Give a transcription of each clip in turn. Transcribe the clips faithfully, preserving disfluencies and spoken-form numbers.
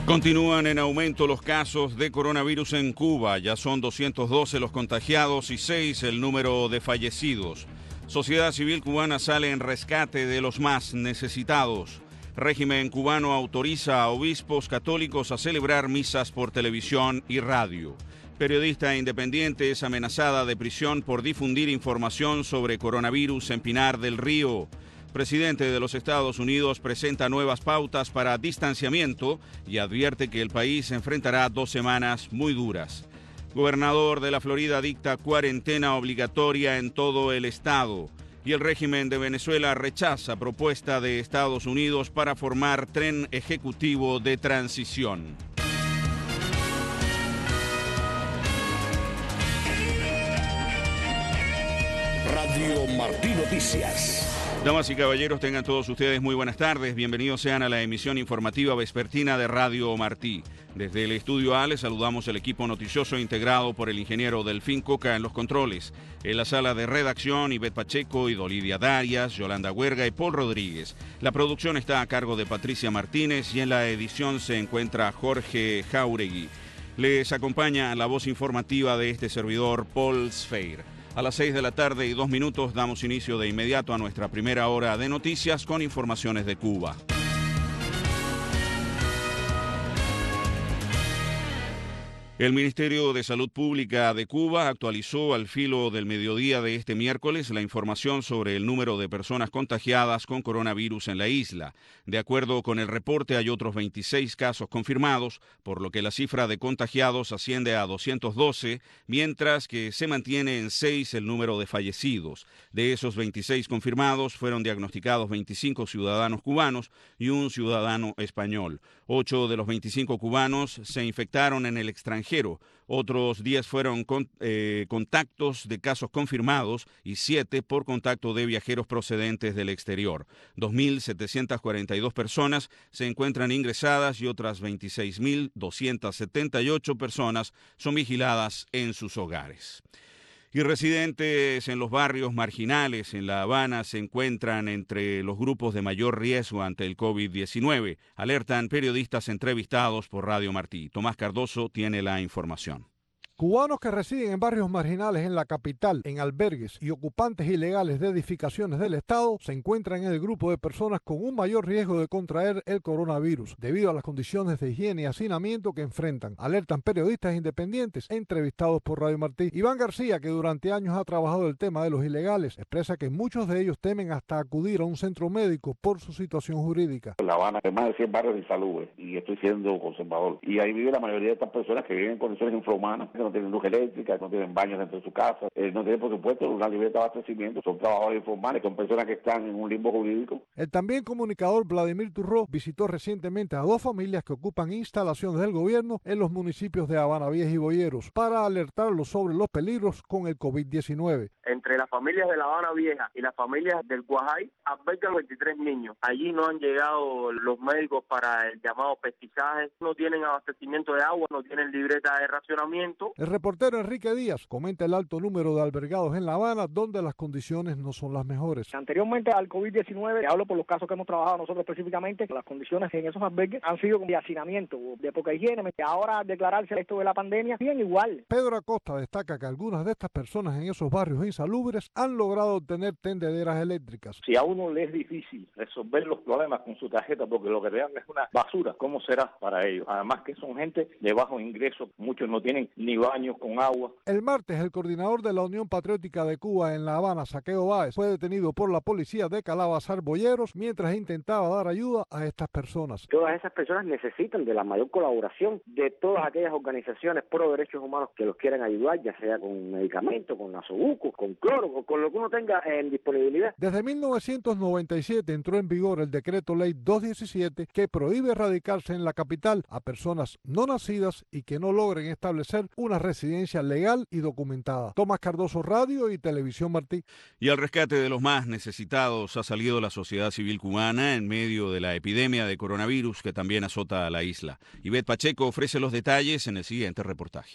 Continúan en aumento los casos de coronavirus en Cuba. Ya son doscientos doce los contagiados y seis el número de fallecidos. Sociedad civil cubana sale en rescate de los más necesitados. Régimen cubano autoriza a obispos católicos a celebrar misas por televisión y radio. Periodista independiente es amenazada de prisión por difundir información sobre coronavirus en Pinar del Río. Presidente de los Estados Unidos presenta nuevas pautas para distanciamiento y advierte que el país enfrentará dos semanas muy duras. Gobernador de la Florida dicta cuarentena obligatoria en todo el estado. Y el régimen de Venezuela rechaza propuesta de Estados Unidos para formar tren ejecutivo de transición. Radio Martí Noticias. Damas y caballeros, tengan todos ustedes muy buenas tardes. Bienvenidos sean a la emisión informativa vespertina de Radio Martí. Desde el Estudio A les saludamos el equipo noticioso integrado por el ingeniero Delfín Coca en los controles. En la sala de redacción, Ivette Pacheco, Idolidia Darias, Yolanda Huerga y Paul Rodríguez. La producción está a cargo de Patricia Martínez y en la edición se encuentra Jorge Jauregui. Les acompaña la voz informativa de este servidor, Paul Sfeir. A las seis de la tarde y dos minutos damos inicio de inmediato a nuestra primera hora de noticias con informaciones de Cuba. El Ministerio de Salud Pública de Cuba actualizó al filo del mediodía de este miércoles la información sobre el número de personas contagiadas con coronavirus en la isla. De acuerdo con el reporte, hay otros veintiséis casos confirmados, por lo que la cifra de contagiados asciende a doscientos doce, mientras que se mantiene en seis el número de fallecidos. De esos veintiséis confirmados, fueron diagnosticados veinticinco ciudadanos cubanos y un ciudadano español. Ocho de los veinticinco cubanos se infectaron en el extranjero. Otros diez fueron con, eh, contactos de casos confirmados y siete por contacto de viajeros procedentes del exterior. dos mil setecientas cuarenta y dos personas se encuentran ingresadas y otras veintiséis mil doscientas setenta y ocho personas son vigiladas en sus hogares. Y residentes en los barrios marginales en La Habana se encuentran entre los grupos de mayor riesgo ante el COVID diecinueve, alertan periodistas entrevistados por Radio Martí. Tomás Cardoso tiene la información. Cubanos que residen en barrios marginales en la capital, en albergues y ocupantes ilegales de edificaciones del Estado se encuentran en el grupo de personas con un mayor riesgo de contraer el coronavirus debido a las condiciones de higiene y hacinamiento que enfrentan, alertan periodistas independientes entrevistados por Radio Martí. Iván García, que durante años ha trabajado el tema de los ilegales, expresa que muchos de ellos temen hasta acudir a un centro médico por su situación jurídica. En La Habana hay más de cien barrios insalubres y estoy siendo conservador. Y ahí vive la mayoría de estas personas que viven en condiciones infrahumanas, no tienen luz eléctrica, no tienen baños dentro de su casa, eh, no tienen, por supuesto, una libreta de abastecimiento, son trabajadores informales, son personas que están en un limbo jurídico. El también comunicador Vladimir Turró visitó recientemente a dos familias que ocupan instalaciones del gobierno en los municipios de Habana Vieja y Boyeros para alertarlos sobre los peligros con el COVID diecinueve. Entre las familias de La Habana Vieja y las familias del Guajay albergan veintitrés niños. Allí no han llegado los médicos para el llamado pestizaje, no tienen abastecimiento de agua, no tienen libreta de racionamiento. El reportero Enrique Díaz comenta el alto número de albergados en La Habana donde las condiciones no son las mejores. Anteriormente al COVID diecinueve, hablo por los casos que hemos trabajado nosotros específicamente, las condiciones en esos albergues han sido de hacinamiento, de poca higiene. Ahora al declararse esto de la pandemia, bien igual. Pedro Acosta destaca que algunas de estas personas en esos barrios insalubres han logrado obtener tendederas eléctricas. Si a uno le es difícil resolver los problemas con su tarjeta porque lo que le dan es una basura, ¿cómo será para ellos? Además que son gente de bajo ingreso, muchos no tienen ni baños con agua. El martes, el coordinador de la Unión Patriótica de Cuba en La Habana, Saqueo Báez, fue detenido por la policía de Calabazar Boyeros mientras intentaba dar ayuda a estas personas. Todas esas personas necesitan de la mayor colaboración de todas aquellas organizaciones pro derechos humanos que los quieran ayudar, ya sea con medicamentos, con nasobuco, con cloro, con lo que uno tenga en disponibilidad. Desde mil novecientos noventa y siete entró en vigor el decreto ley doscientos diecisiete que prohíbe radicarse en la capital a personas no nacidas y que no logren establecer una residencia legal y documentada. Tomás Cardoso, Radio y Televisión Martí. Y al rescate de los más necesitados ha salido la sociedad civil cubana en medio de la epidemia de coronavirus que también azota a la isla. Ivette Pacheco ofrece los detalles en el siguiente reportaje.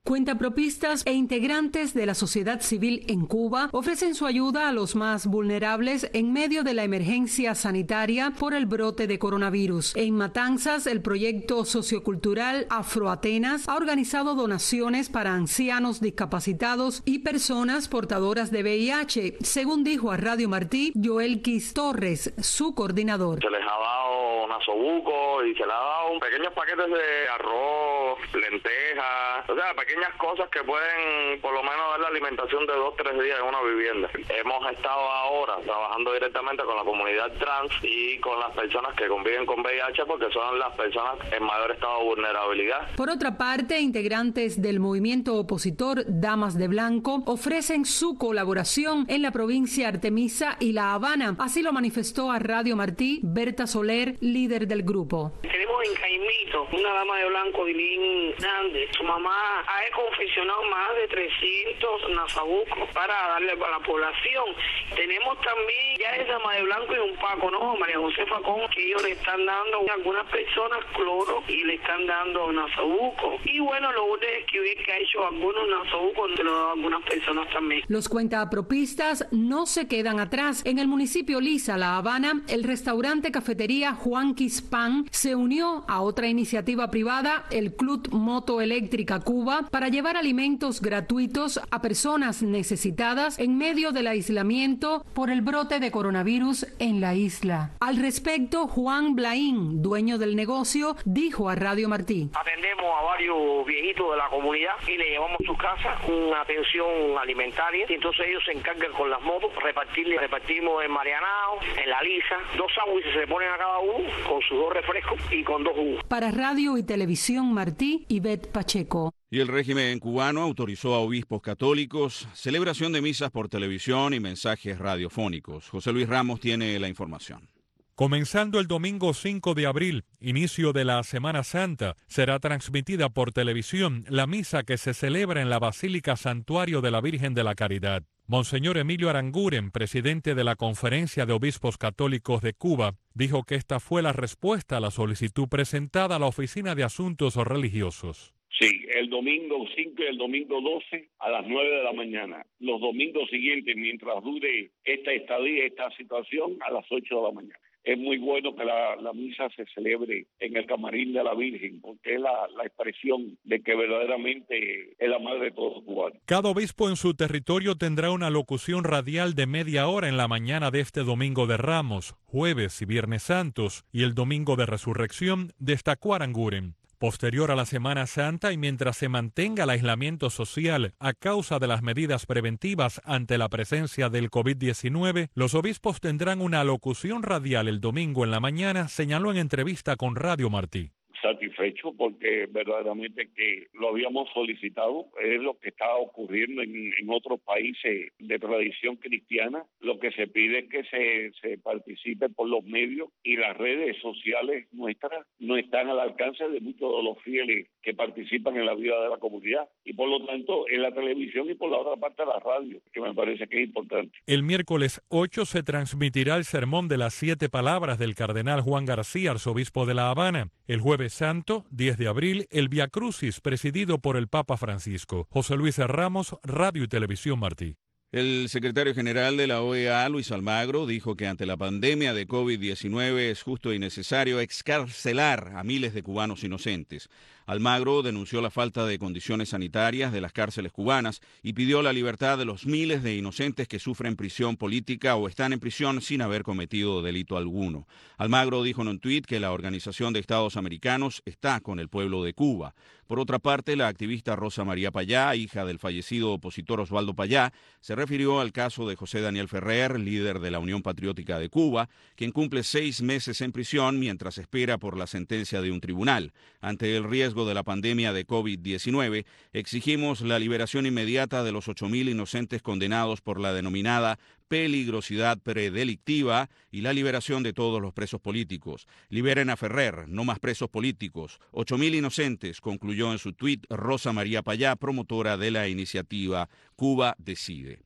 Cuentapropistas e integrantes de la sociedad civil en Cuba ofrecen su ayuda a los más vulnerables en medio de la emergencia sanitaria por el brote de coronavirus. En Matanzas, el proyecto sociocultural Afroatenas ha organizado donaciones para ancianos discapacitados y personas portadoras de V I H, según dijo a Radio Martí Joelquis Torres, su coordinador. Se les ha dado nasobuco y se les ha dado pequeños paquetes de arroz, lentejas, o sea, pequeños cosas que pueden por lo menos dar la alimentación de dos, tres días en una vivienda. Hemos estado ahora trabajando directamente con la comunidad trans y con las personas que conviven con V I H porque son las personas en mayor estado de vulnerabilidad. Por otra parte, integrantes del movimiento opositor Damas de Blanco ofrecen su colaboración en la provincia Artemisa y La Habana. Así lo manifestó a Radio Martí Berta Soler, líder del grupo. Tenemos en Caimito una dama de blanco, Dilín Nández. Su mamá ha confeccionado más de trescientos nasabucos para darle a la población. Tenemos también ya esa dama de blanco y un Paco, ¿no? María José Facón, que ellos le están dando a algunas personas cloro y le están dando nasabucos. Y bueno, lo único es que que ha hecho algunos nasabucos, se lo ha dado a algunas personas también. Los cuentapropistas no se quedan atrás. En el municipio Lisa, La Habana, el restaurante cafetería Juanquis Pan se unió a otra iniciativa privada, el Club Moto Eléctrica Cuba, para llevar alimentos gratuitos a personas necesitadas en medio del aislamiento por el brote de coronavirus en la isla. Al respecto, Juan Blaín, dueño del negocio, dijo a Radio Martí. Atendemos a varios viejitos de la comunidad y le llevamos a su casa una atención alimentaria y entonces ellos se encargan con las motos, repartirle, repartimos en Marianao, en La Lisa, dos sándwiches se le ponen a cada uno con sus dos refrescos y con dos jugos. Para Radio y Televisión Martí, Ivette Pacheco. Y el régimen cubano autorizó a obispos católicos celebración de misas por televisión y mensajes radiofónicos. José Luis Ramos tiene la información. Comenzando el domingo cinco de abril, inicio de la Semana Santa, será transmitida por televisión la misa que se celebra en la Basílica Santuario de la Virgen de la Caridad. Monseñor Emilio Aranguren, presidente de la Conferencia de Obispos Católicos de Cuba, dijo que esta fue la respuesta a la solicitud presentada a la Oficina de Asuntos Religiosos. Sí, el domingo cinco y el domingo doce a las nueve de la mañana. Los domingos siguientes, mientras dure esta estadía, esta situación, a las ocho de la mañana. Es muy bueno que la, la misa se celebre en el camarín de la Virgen, porque es la, la expresión de que verdaderamente es la madre de todos los cubanos. Cada obispo en su territorio tendrá una locución radial de media hora en la mañana de este domingo de Ramos, jueves y viernes santos, y el domingo de Resurrección, destacó Aranguren. Posterior a la Semana Santa y mientras se mantenga el aislamiento social a causa de las medidas preventivas ante la presencia del COVID diecinueve, los obispos tendrán una locución radial el domingo en la mañana, señaló en entrevista con Radio Martí. Satisfecho porque verdaderamente que lo habíamos solicitado, es lo que está ocurriendo en, en otros países de tradición cristiana. Lo que se pide es que se, se participe por los medios y las redes sociales nuestras no están al alcance de muchos de los fieles que participan en la vida de la comunidad y por lo tanto en la televisión y por la otra parte la radio, que me parece que es importante. El miércoles ocho se transmitirá el sermón de las siete palabras del cardenal Juan García, arzobispo de La Habana. El jueves Santo, diez de abril, el Via Crucis, presidido por el Papa Francisco. José Luis Ramos, Radio y Televisión Martí. El secretario general de la O E A, Luis Almagro, dijo que ante la pandemia de COVID diecinueve es justo y necesario excarcelar a miles de cubanos inocentes. Almagro denunció la falta de condiciones sanitarias de las cárceles cubanas y pidió la libertad de los miles de inocentes que sufren prisión política o están en prisión sin haber cometido delito alguno. Almagro dijo en un tuit que la Organización de Estados Americanos está con el pueblo de Cuba. Por otra parte, la activista Rosa María Payá, hija del fallecido opositor Osvaldo Payá, se refirió al caso de José Daniel Ferrer, líder de la Unión Patriótica de Cuba, quien cumple seis meses en prisión mientras espera por la sentencia de un tribunal. Ante el riesgo de la pandemia de COVID diecinueve, exigimos la liberación inmediata de los ocho mil inocentes condenados por la denominada peligrosidad predelictiva y la liberación de todos los presos políticos. Liberen a Ferrer, no más presos políticos. ocho mil inocentes, concluyó en su tuit Rosa María Payá, promotora de la iniciativa Cuba Decide.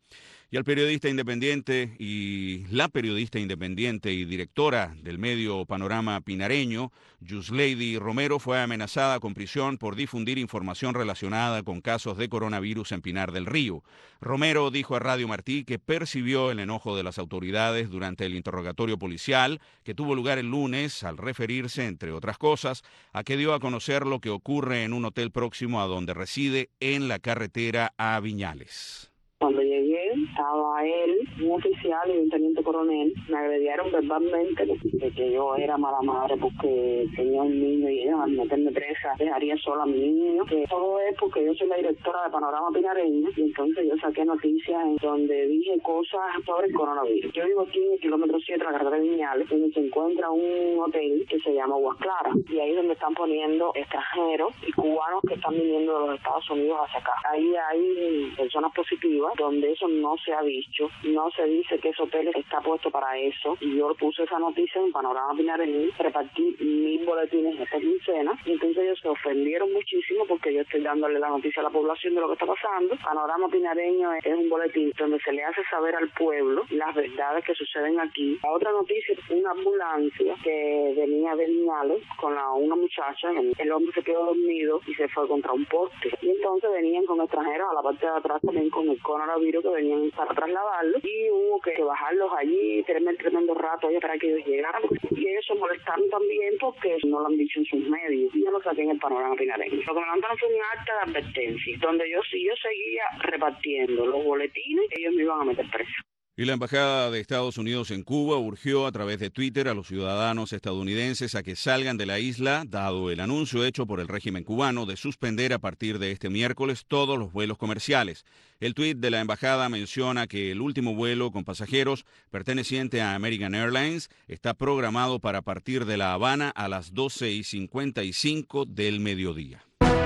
Y el periodista independiente y la periodista independiente y directora del medio Panorama Pinareño, Yusleidy Romero, fue amenazada con prisión por difundir información relacionada con casos de coronavirus en Pinar del Río. Romero dijo a Radio Martí que percibió el enojo de las autoridades durante el interrogatorio policial que tuvo lugar el lunes al referirse, entre otras cosas, a que dio a conocer lo que ocurre en un hotel próximo a donde reside en la carretera a Viñales. Cuando llegué, estaba él, un oficial y un teniente coronel. Me agredieron verbalmente de que yo era mala madre porque tenía un niño y ellos al meterme presa dejaría sola a mi niño. Que todo es porque yo soy la directora de Panorama Pinareño y entonces yo saqué noticias en donde dije cosas sobre el coronavirus. Yo vivo aquí en el kilómetro siete de la carretera de Viñales, donde se encuentra un hotel que se llama Aguas Claras. Y ahí es donde están poniendo extranjeros y cubanos que están viniendo de los Estados Unidos hacia acá. Ahí hay personas positivas, donde eso no se ha dicho, no se dice que ese hotel está puesto para eso, y yo puse esa noticia en Panorama Pinareño, repartí mil boletines esta quincena, y entonces ellos se ofendieron muchísimo porque yo estoy dándole la noticia a la población de lo que está pasando. Panorama Pinareño es un boletín donde se le hace saber al pueblo las verdades que suceden aquí. La otra noticia es una ambulancia que venía de Viñales con la, una muchacha, el, el hombre se quedó dormido y se fue contra un poste, y entonces venían con extranjeros a la parte de atrás también con el coronavirus que venían para trasladarlos, y hubo que bajarlos allí, tener tremendo rato ahí para que ellos llegaran, y ellos se molestaron también porque no lo han dicho en sus medios, y yo lo saqué en el Panorama Pinareño. Lo que me mandaron fue un acta de advertencia, donde yo, si yo seguía repartiendo los boletines, ellos me iban a meter preso. Y la Embajada de Estados Unidos en Cuba urgió a través de Twitter a los ciudadanos estadounidenses a que salgan de la isla, dado el anuncio hecho por el régimen cubano de suspender a partir de este miércoles todos los vuelos comerciales. El tuit de la embajada menciona que el último vuelo con pasajeros perteneciente a American Airlines está programado para partir de La Habana a las doce y cincuenta y cinco del mediodía.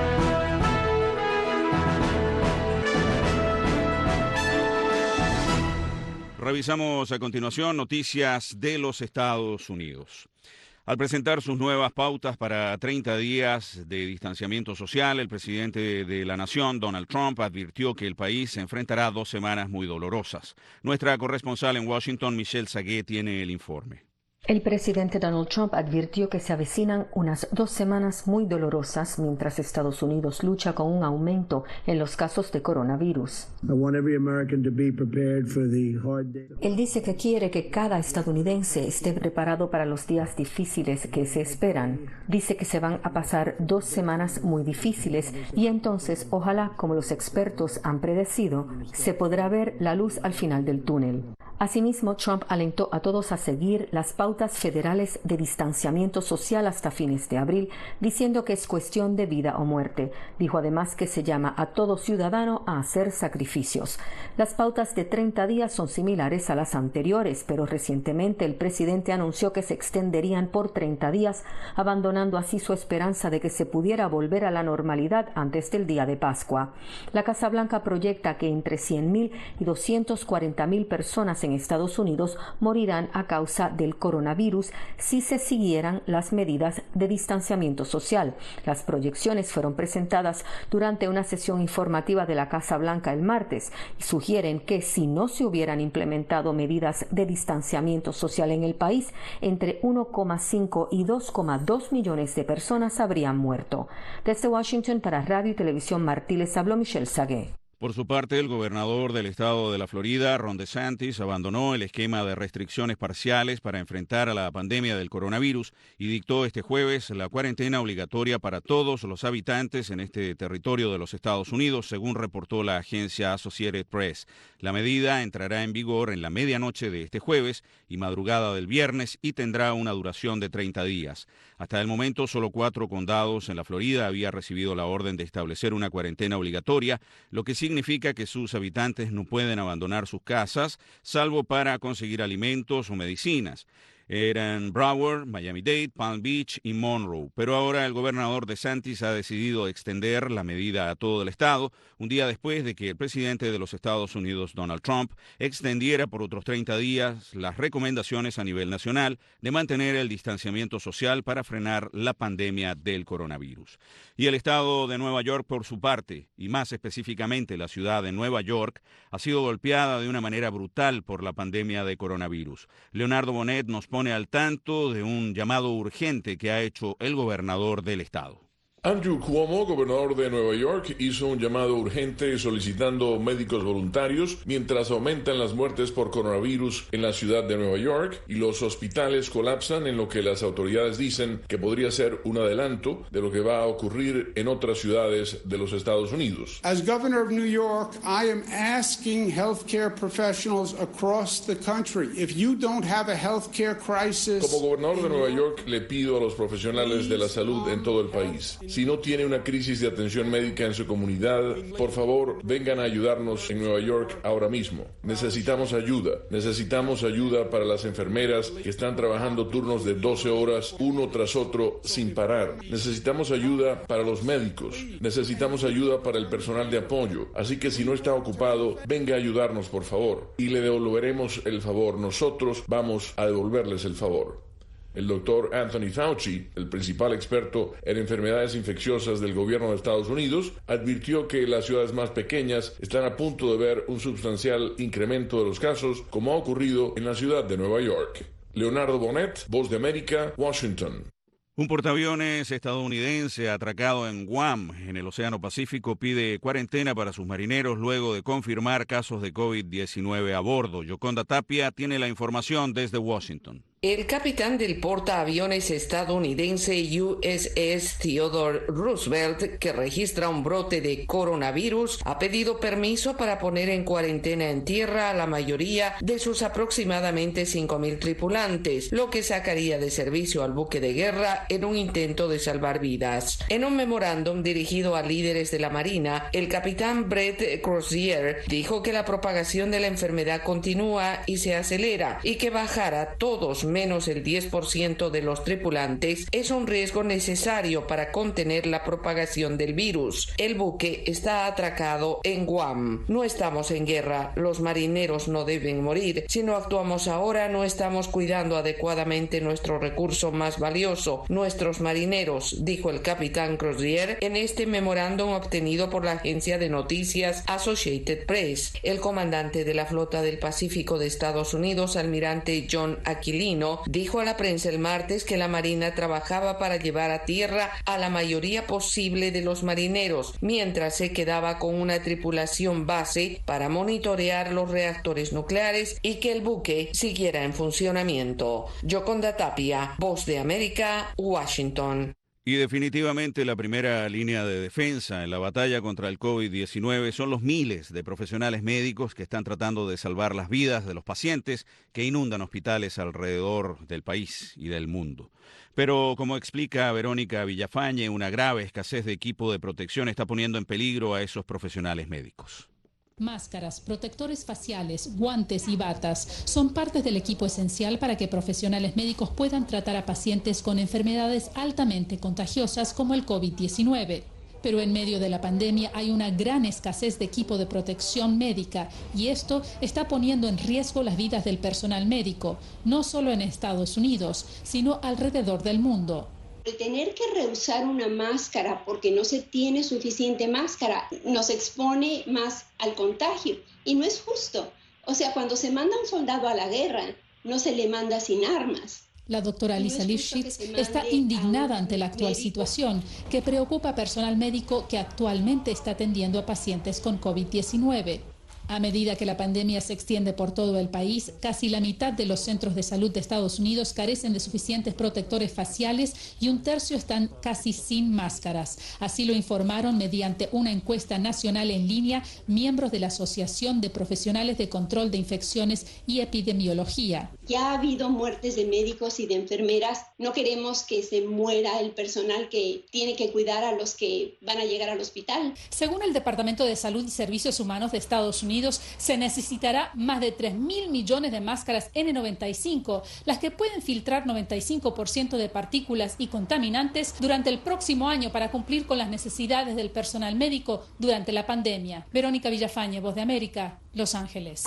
Revisamos a continuación noticias de los Estados Unidos. Al presentar sus nuevas pautas para treinta días de distanciamiento social, el presidente de la nación, Donald Trump, advirtió que el país se enfrentará a dos semanas muy dolorosas. Nuestra corresponsal en Washington, Michelle Sagué, tiene el informe. El presidente Donald Trump advirtió que se avecinan unas dos semanas muy dolorosas mientras Estados Unidos lucha con un aumento en los casos de coronavirus. Él dice que quiere que cada estadounidense esté preparado para los días difíciles que se esperan. Dice que se van a pasar dos semanas muy difíciles y entonces, ojalá, como los expertos han predecido, se podrá ver la luz al final del túnel. Asimismo, Trump alentó a todos a seguir las pautas federales de distanciamiento social hasta fines de abril, diciendo que es cuestión de vida o muerte. Dijo además que se llama a todo ciudadano a hacer sacrificios. Las pautas de treinta días son similares a las anteriores, pero recientemente el presidente anunció que se extenderían por treinta días, abandonando así su esperanza de que se pudiera volver a la normalidad antes del día de Pascua. La Casa Blanca proyecta que entre cien mil y doscientas cuarenta mil personas en Estados Unidos morirán a causa del coronavirus si se siguieran las medidas de distanciamiento social. Las proyecciones fueron presentadas durante una sesión informativa de la Casa Blanca el martes y sugieren que si no se hubieran implementado medidas de distanciamiento social en el país, entre uno coma cinco y dos coma dos millones de personas habrían muerto. Desde Washington para Radio y Televisión Martí les habló Michelle Sagué. Por su parte, el gobernador del estado de la Florida, Ron DeSantis, abandonó el esquema de restricciones parciales para enfrentar a la pandemia del coronavirus y dictó este jueves la cuarentena obligatoria para todos los habitantes en este territorio de los Estados Unidos, según reportó la agencia Associated Press. La medida entrará en vigor en la medianoche de este jueves y madrugada del viernes y tendrá una duración de treinta días. Hasta el momento, solo cuatro condados en la Florida habían recibido la orden de establecer una cuarentena obligatoria, lo que significa que sus habitantes no pueden abandonar sus casas, salvo para conseguir alimentos o medicinas. Eran Broward, Miami-Dade, Palm Beach y Monroe. Pero ahora el gobernador DeSantis ha decidido extender la medida a todo el estado, un día después de que el presidente de los Estados Unidos, Donald Trump, extendiera por otros treinta días las recomendaciones a nivel nacional de mantener el distanciamiento social para frenar la pandemia del coronavirus. Y el estado de Nueva York, por su parte, y más específicamente la ciudad de Nueva York, ha sido golpeada de una manera brutal por la pandemia de coronavirus. Leonardo Bonet nos pone al tanto de un llamado urgente que ha hecho el gobernador del estado. Andrew Cuomo, gobernador de Nueva York, hizo un llamado urgente solicitando médicos voluntarios mientras aumentan las muertes por coronavirus en la ciudad de Nueva York y los hospitales colapsan, en lo que las autoridades dicen que podría ser un adelanto de lo que va a ocurrir en otras ciudades de los Estados Unidos. As governor of New York, I am asking healthcare professionals across the country, if you don't have a healthcare crisis. Como gobernador de Nueva York, le pido a los profesionales de la salud en todo el país: si no tiene una crisis de atención médica en su comunidad, por favor, vengan a ayudarnos en Nueva York ahora mismo. Necesitamos ayuda. Necesitamos ayuda para las enfermeras que están trabajando turnos de doce horas, uno tras otro, sin parar. Necesitamos ayuda para los médicos. Necesitamos ayuda para el personal de apoyo. Así que si no está ocupado, venga a ayudarnos, por favor. Y le devolveremos el favor. Nosotros vamos a devolverles el favor. El doctor Anthony Fauci, el principal experto en enfermedades infecciosas del gobierno de Estados Unidos, advirtió que las ciudades más pequeñas están a punto de ver un sustancial incremento de los casos, como ha ocurrido en la ciudad de Nueva York. Leonardo Bonet, Voz de América, Washington. Un portaaviones estadounidense atracado en Guam, en el Océano Pacífico, pide cuarentena para sus marineros luego de confirmar casos de COVID diecinueve a bordo. Yoconda Tapia tiene la información desde Washington. El capitán del portaaviones estadounidense U S S Theodore Roosevelt, que registra un brote de coronavirus, ha pedido permiso para poner en cuarentena en tierra a la mayoría de sus aproximadamente cinco mil tripulantes, lo que sacaría de servicio al buque de guerra en un intento de salvar vidas. En un memorándum dirigido a líderes de la Marina, el capitán Brett Crozier dijo que la propagación de la enfermedad continúa y se acelera, y que bajar a todos menos el diez por ciento de los tripulantes es un riesgo necesario para contener la propagación del virus. El buque está atracado en Guam. No estamos en guerra. Los marineros no deben morir. Si no actuamos ahora, no estamos cuidando adecuadamente nuestro recurso más valioso, nuestros marineros, dijo el capitán Crozier en este memorándum obtenido por la agencia de noticias Associated Press. El comandante de la Flota del Pacífico de Estados Unidos, almirante John Aquilino, dijo a la prensa el martes que la Marina trabajaba para llevar a tierra a la mayoría posible de los marineros, mientras se quedaba con una tripulación base para monitorear los reactores nucleares y que el buque siguiera en funcionamiento. Yoconda Tapia, Voz de América, Washington. Y definitivamente la primera línea de defensa en la batalla contra el COVID diecinueve son los miles de profesionales médicos que están tratando de salvar las vidas de los pacientes que inundan hospitales alrededor del país y del mundo. Pero, como explica Verónica Villafañe, una grave escasez de equipo de protección está poniendo en peligro a esos profesionales médicos. Máscaras, protectores faciales, guantes y batas son partes del equipo esencial para que profesionales médicos puedan tratar a pacientes con enfermedades altamente contagiosas como el COVID diecinueve. Pero en medio de la pandemia hay una gran escasez de equipo de protección médica y esto está poniendo en riesgo las vidas del personal médico, no solo en Estados Unidos, sino alrededor del mundo. El tener que rehusar una máscara porque no se tiene suficiente máscara nos expone más al contagio y no es justo. O sea, cuando se manda un soldado a la guerra, no se le manda sin armas. La doctora Lisa Lifshitz está indignada ante la actual situación que preocupa a personal médico que actualmente está atendiendo a pacientes con COVID diecinueve. A medida que la pandemia se extiende por todo el país, casi la mitad de los centros de salud de Estados Unidos carecen de suficientes protectores faciales y un tercio están casi sin máscaras. Así lo informaron mediante una encuesta nacional en línea miembros de la Asociación de Profesionales de Control de Infecciones y Epidemiología. Ya ha habido muertes de médicos y de enfermeras. No queremos que se muera el personal que tiene que cuidar a los que van a llegar al hospital. Según el Departamento de Salud y Servicios Humanos de Estados Unidos, Unidos se necesitará más de tres mil millones de máscaras ene noventa y cinco, las que pueden filtrar noventa y cinco por ciento de partículas y contaminantes durante el próximo año para cumplir con las necesidades del personal médico durante la pandemia. Verónica Villafañe, Voz de América, Los Ángeles.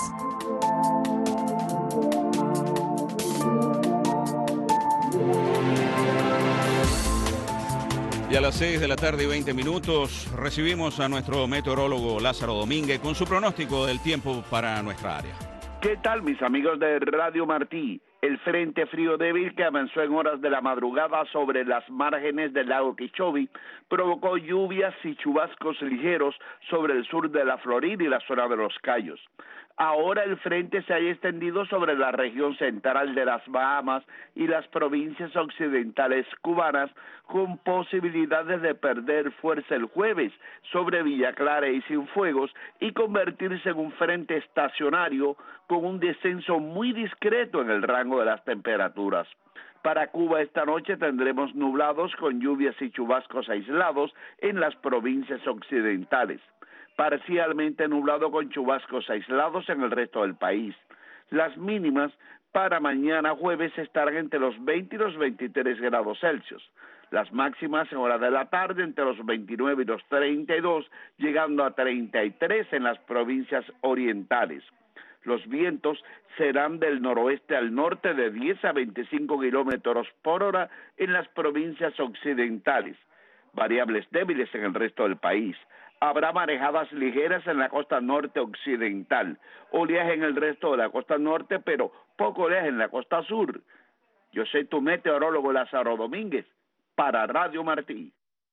Y a las seis de la tarde y veinte minutos recibimos a nuestro meteorólogo Lázaro Domínguez con su pronóstico del tiempo para nuestra área. ¿Qué tal, mis amigos de Radio Martí? El frente frío débil que avanzó en horas de la madrugada sobre las márgenes del lago Okeechobee provocó lluvias y chubascos ligeros sobre el sur de la Florida y la zona de los Cayos. Ahora el frente se haya extendido sobre la región central de las Bahamas y las provincias occidentales cubanas, con posibilidades de perder fuerza el jueves sobre Villa Clara y Cienfuegos y convertirse en un frente estacionario con un descenso muy discreto en el rango de las temperaturas. Para Cuba esta noche tendremos nublados con lluvias y chubascos aislados en las provincias occidentales. Parcialmente nublado con chubascos aislados en el resto del país. Las mínimas para mañana jueves estarán entre los veinte y los veintitrés grados Celsius. Las máximas en hora de la tarde entre los veintinueve y los treinta y dos, llegando a treinta y tres en las provincias orientales. Los vientos serán del noroeste al norte de diez a veinticinco kilómetros por hora en las provincias occidentales. Variables débiles en el resto del país. Habrá marejadas ligeras en la costa norte occidental, oleaje en el resto de la costa norte, pero poco oleaje en la costa sur. Yo soy tu meteorólogo Lázaro Domínguez, para Radio Martí.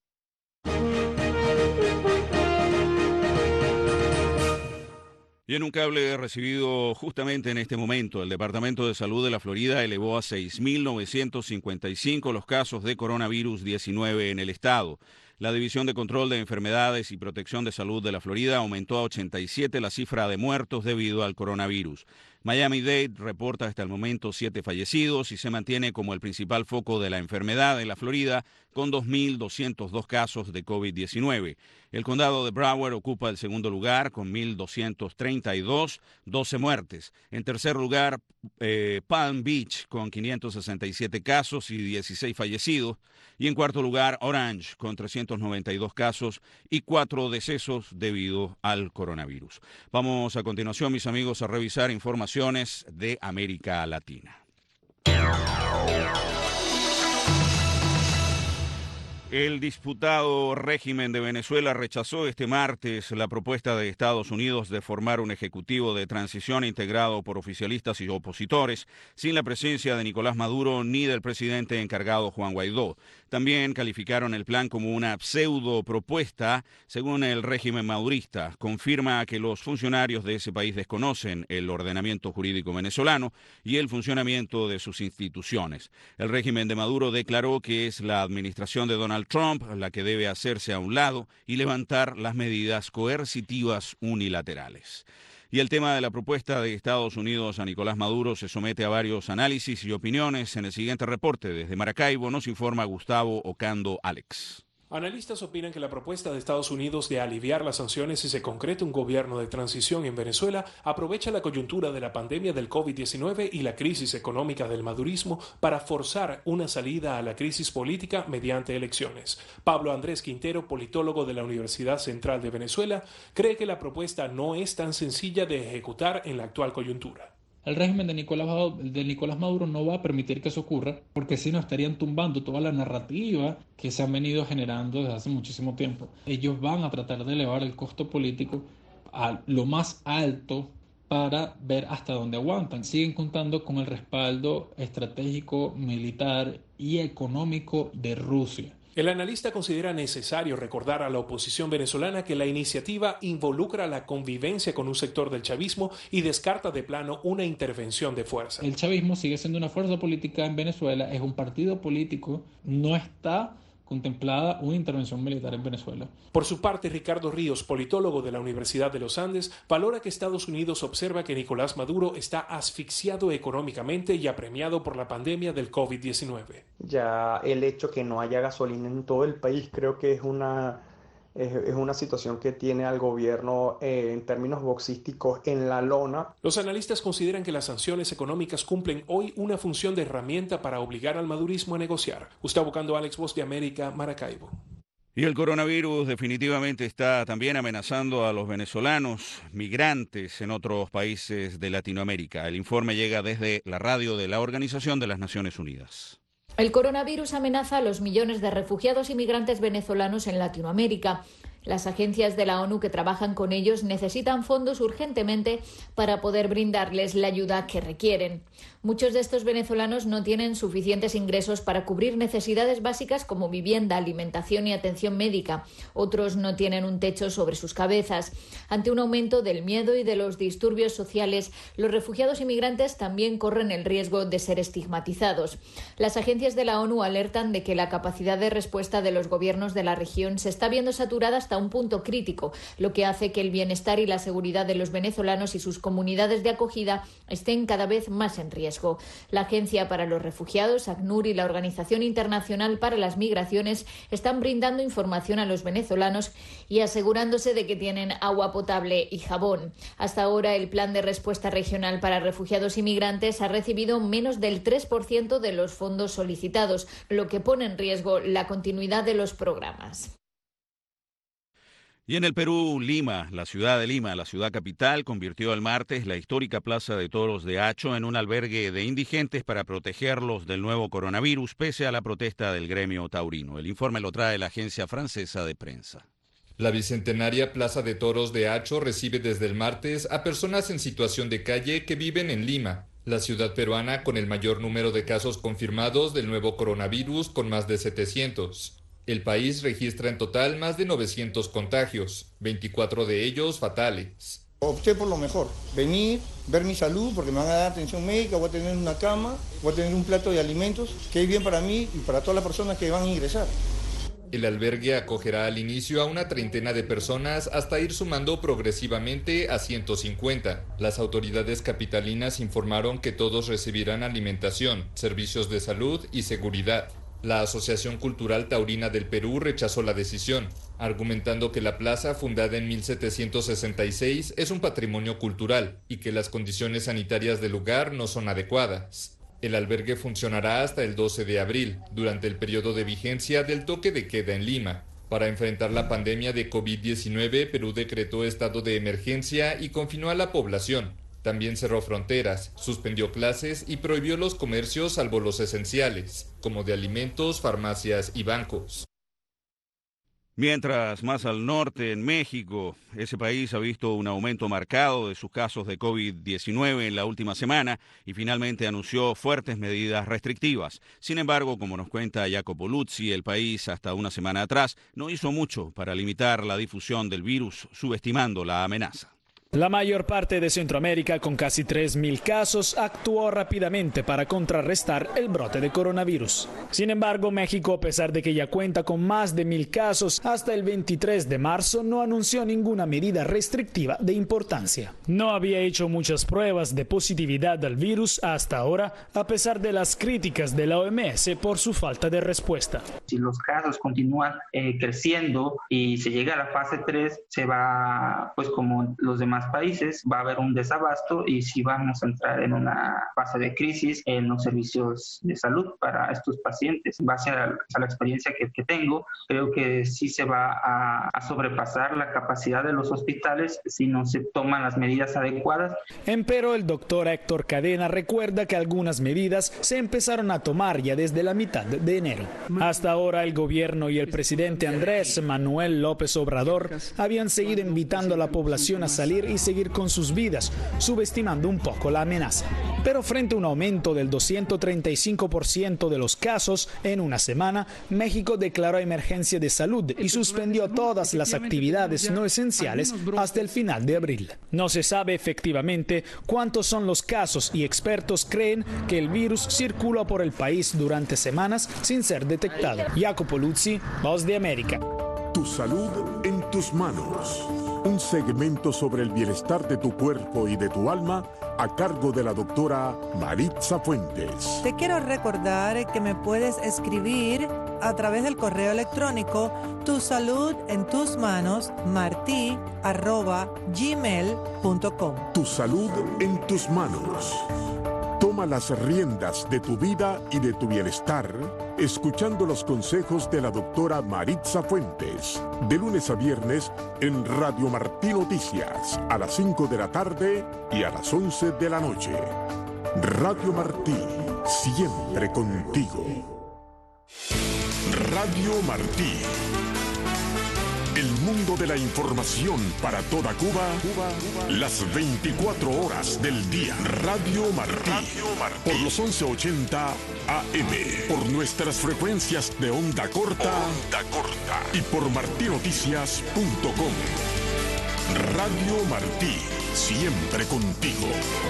Y en un cable recibido justamente en este momento, el Departamento de Salud de la Florida elevó a seis mil novecientos cincuenta y cinco los casos de coronavirus diecinueve en el estado. La División de Control de Enfermedades y Protección de Salud de la Florida aumentó a ochenta y siete la cifra de muertos debido al coronavirus. Miami-Dade reporta hasta el momento siete fallecidos y se mantiene como el principal foco de la enfermedad en la Florida, con dos mil doscientos dos casos de COVID diecinueve. El condado de Broward ocupa el segundo lugar con mil doscientos treinta y dos, doce muertes. En tercer lugar, eh, Palm Beach con quinientos sesenta y siete casos y dieciséis fallecidos. Y en cuarto lugar, Orange con trescientos noventa y dos casos y cuatro decesos debido al coronavirus. Vamos a continuación, mis amigos, a revisar informaciones de América Latina. El disputado régimen de Venezuela rechazó este martes la propuesta de Estados Unidos de formar un ejecutivo de transición integrado por oficialistas y opositores, sin la presencia de Nicolás Maduro ni del presidente encargado Juan Guaidó. También calificaron el plan como una pseudo propuesta, según el régimen madurista. Confirma que los funcionarios de ese país desconocen el ordenamiento jurídico venezolano y el funcionamiento de sus instituciones. El régimen de Maduro declaró que es la administración de Donald Trump la que debe hacerse a un lado y levantar las medidas coercitivas unilaterales. Y el tema de la propuesta de Estados Unidos a Nicolás Maduro se somete a varios análisis y opiniones. En el siguiente reporte desde Maracaibo nos informa Gustavo Ocando Alex. Analistas opinan que la propuesta de Estados Unidos de aliviar las sanciones si se concreta un gobierno de transición en Venezuela aprovecha la coyuntura de la pandemia del COVID diecinueve y la crisis económica del madurismo para forzar una salida a la crisis política mediante elecciones. Pablo Andrés Quintero, politólogo de la Universidad Central de Venezuela, cree que la propuesta no es tan sencilla de ejecutar en la actual coyuntura. El régimen de Nicolás, de Nicolás Maduro no va a permitir que eso ocurra, porque si no estarían tumbando toda la narrativa que se han venido generando desde hace muchísimo tiempo. Ellos van a tratar de elevar el costo político a lo más alto para ver hasta dónde aguantan. Siguen contando con el respaldo estratégico, militar y económico de Rusia. El analista considera necesario recordar a la oposición venezolana que la iniciativa involucra la convivencia con un sector del chavismo y descarta de plano una intervención de fuerza. El chavismo sigue siendo una fuerza política en Venezuela, es un partido político, no está contemplada una intervención militar en Venezuela. Por su parte, Ricardo Ríos, politólogo de la Universidad de los Andes, valora que Estados Unidos observa que Nicolás Maduro está asfixiado económicamente y apremiado por la pandemia del COVID diecinueve. Ya el hecho que no haya gasolina en todo el país creo que es una es, es una situación que tiene al gobierno eh, en términos boxísticos en la lona. Los analistas consideran que las sanciones económicas cumplen hoy una función de herramienta para obligar al madurismo a negociar. Gustavo Cando, Alex Voz de América, Maracaibo. Y el coronavirus definitivamente está también amenazando a los venezolanos migrantes en otros países de Latinoamérica. El informe llega desde la radio de la Organización de las Naciones Unidas. El coronavirus amenaza a los millones de refugiados y migrantes venezolanos en Latinoamérica. Las agencias de la ONU que trabajan con ellos necesitan fondos urgentemente para poder brindarles la ayuda que requieren. Muchos de estos venezolanos no tienen suficientes ingresos para cubrir necesidades básicas como vivienda, alimentación y atención médica. Otros no tienen un techo sobre sus cabezas. Ante un aumento del miedo y de los disturbios sociales, los refugiados y migrantes también corren el riesgo de ser estigmatizados. Las agencias de la ONU alertan de que la capacidad de respuesta de los gobiernos de la región se está viendo saturada hasta un punto crítico, lo que hace que el bienestar y la seguridad de los venezolanos y sus comunidades de acogida estén cada vez más en riesgo. La Agencia para los Refugiados, ACNUR, y la Organización Internacional para las Migraciones están brindando información a los venezolanos y asegurándose de que tienen agua potable y jabón. Hasta ahora, el Plan de Respuesta Regional para Refugiados y Migrantes ha recibido menos del tres por ciento de los fondos solicitados, lo que pone en riesgo la continuidad de los programas. Y en el Perú, Lima, la ciudad de Lima, la ciudad capital, convirtió el martes la histórica Plaza de Toros de Hacho en un albergue de indigentes para protegerlos del nuevo coronavirus, pese a la protesta del gremio taurino. El informe lo trae la agencia francesa de prensa. La bicentenaria Plaza de Toros de Hacho recibe desde el martes a personas en situación de calle que viven en Lima, la ciudad peruana con el mayor número de casos confirmados del nuevo coronavirus, con más de setecientos. El país registra en total más de novecientos contagios, veinticuatro de ellos fatales. Opté por lo mejor, venir, ver mi salud, porque me van a dar atención médica, voy a tener una cama, voy a tener un plato de alimentos, que es bien para mí y para todas las personas que van a ingresar. El albergue acogerá al inicio a una treintena de personas hasta ir sumando progresivamente a ciento cincuenta. Las autoridades capitalinas informaron que todos recibirán alimentación, servicios de salud y seguridad. La Asociación Cultural Taurina del Perú rechazó la decisión, argumentando que la plaza, fundada en mil setecientos sesenta y seis, es un patrimonio cultural y que las condiciones sanitarias del lugar no son adecuadas. El albergue funcionará hasta el doce de abril, durante el periodo de vigencia del toque de queda en Lima. Para enfrentar la pandemia de COVID diecinueve, Perú decretó estado de emergencia y confinó a la población. También cerró fronteras, suspendió clases y prohibió los comercios salvo los esenciales, como de alimentos, farmacias y bancos. Mientras más al norte, en México, ese país ha visto un aumento marcado de sus casos de COVID diecinueve en la última semana y finalmente anunció fuertes medidas restrictivas. Sin embargo, como nos cuenta Jacopo Luzzi, el país hasta una semana atrás no hizo mucho para limitar la difusión del virus, subestimando la amenaza. La mayor parte de Centroamérica, con casi tres mil casos, actuó rápidamente para contrarrestar el brote de coronavirus. Sin embargo, México, a pesar de que ya cuenta con más de mil casos, hasta el veintitrés de marzo no anunció ninguna medida restrictiva de importancia. No había hecho muchas pruebas de positividad al virus hasta ahora, a pesar de las críticas de la O M S por su falta de respuesta. Si los casos continúan eh, creciendo y se llega a la fase tres, se va, pues como los demás países, va a haber un desabasto y si vamos a entrar en una fase de crisis en los servicios de salud para estos pacientes. En base a, a la experiencia que, que tengo, creo que sí se va a, a sobrepasar la capacidad de los hospitales si no se toman las medidas adecuadas. Empero el doctor Héctor Cadena recuerda que algunas medidas se empezaron a tomar ya desde la mitad de enero. Hasta ahora el gobierno y el presidente Andrés Manuel López Obrador habían seguido invitando a la población a salir y seguir con sus vidas, subestimando un poco la amenaza. Pero frente a un aumento del doscientos treinta y cinco por ciento de los casos en una semana, México declaró emergencia de salud y suspendió todas las actividades no esenciales hasta el final de abril. No se sabe efectivamente cuántos son los casos y expertos creen que el virus circula por el país durante semanas sin ser detectado. Jacopo Luzzi, Voz de América. Tu salud en tus manos. Un segmento sobre el bienestar de tu cuerpo y de tu alma a cargo de la doctora Maritza Fuentes. Te quiero recordar que me puedes escribir a través del correo electrónico tu salud en tus manos martí arroba gmail punto com. Tu salud en tus manos. Toma las riendas de tu vida y de tu bienestar escuchando los consejos de la doctora Maritza Fuentes, de lunes a viernes en Radio Martí Noticias, a las cinco de la tarde y a las once de la noche. Radio Martí, siempre contigo. Radio Martí. El mundo de la información para toda Cuba, Cuba, las veinticuatro horas del día. Radio Martí, Radio Martí. Por los once ochenta A M, por nuestras frecuencias de onda corta, onda corta y por martí noticias punto com. Radio Martí, siempre contigo.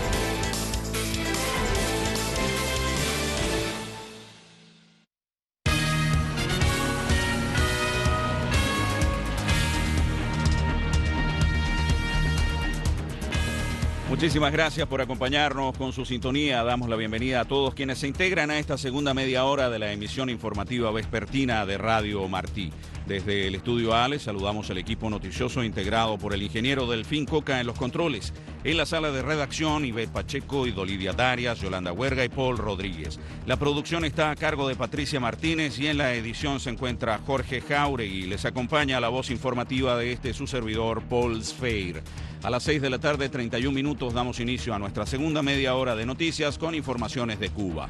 Muchísimas gracias por acompañarnos con su sintonía. Damos la bienvenida a todos quienes se integran a esta segunda media hora de la emisión informativa vespertina de Radio Martí. Desde el Estudio A les saludamos al equipo noticioso integrado por el ingeniero Delfín Coca en los controles. En la sala de redacción, Ivette Pacheco, Idolidia Darias, Yolanda Huerga y Paul Rodríguez. La producción está a cargo de Patricia Martínez y en la edición se encuentra Jorge Jauregui. Les acompaña la voz informativa de este su servidor, Paul Sfeir. A las seis de la tarde, treinta y un minutos, damos inicio a nuestra segunda media hora de noticias con informaciones de Cuba.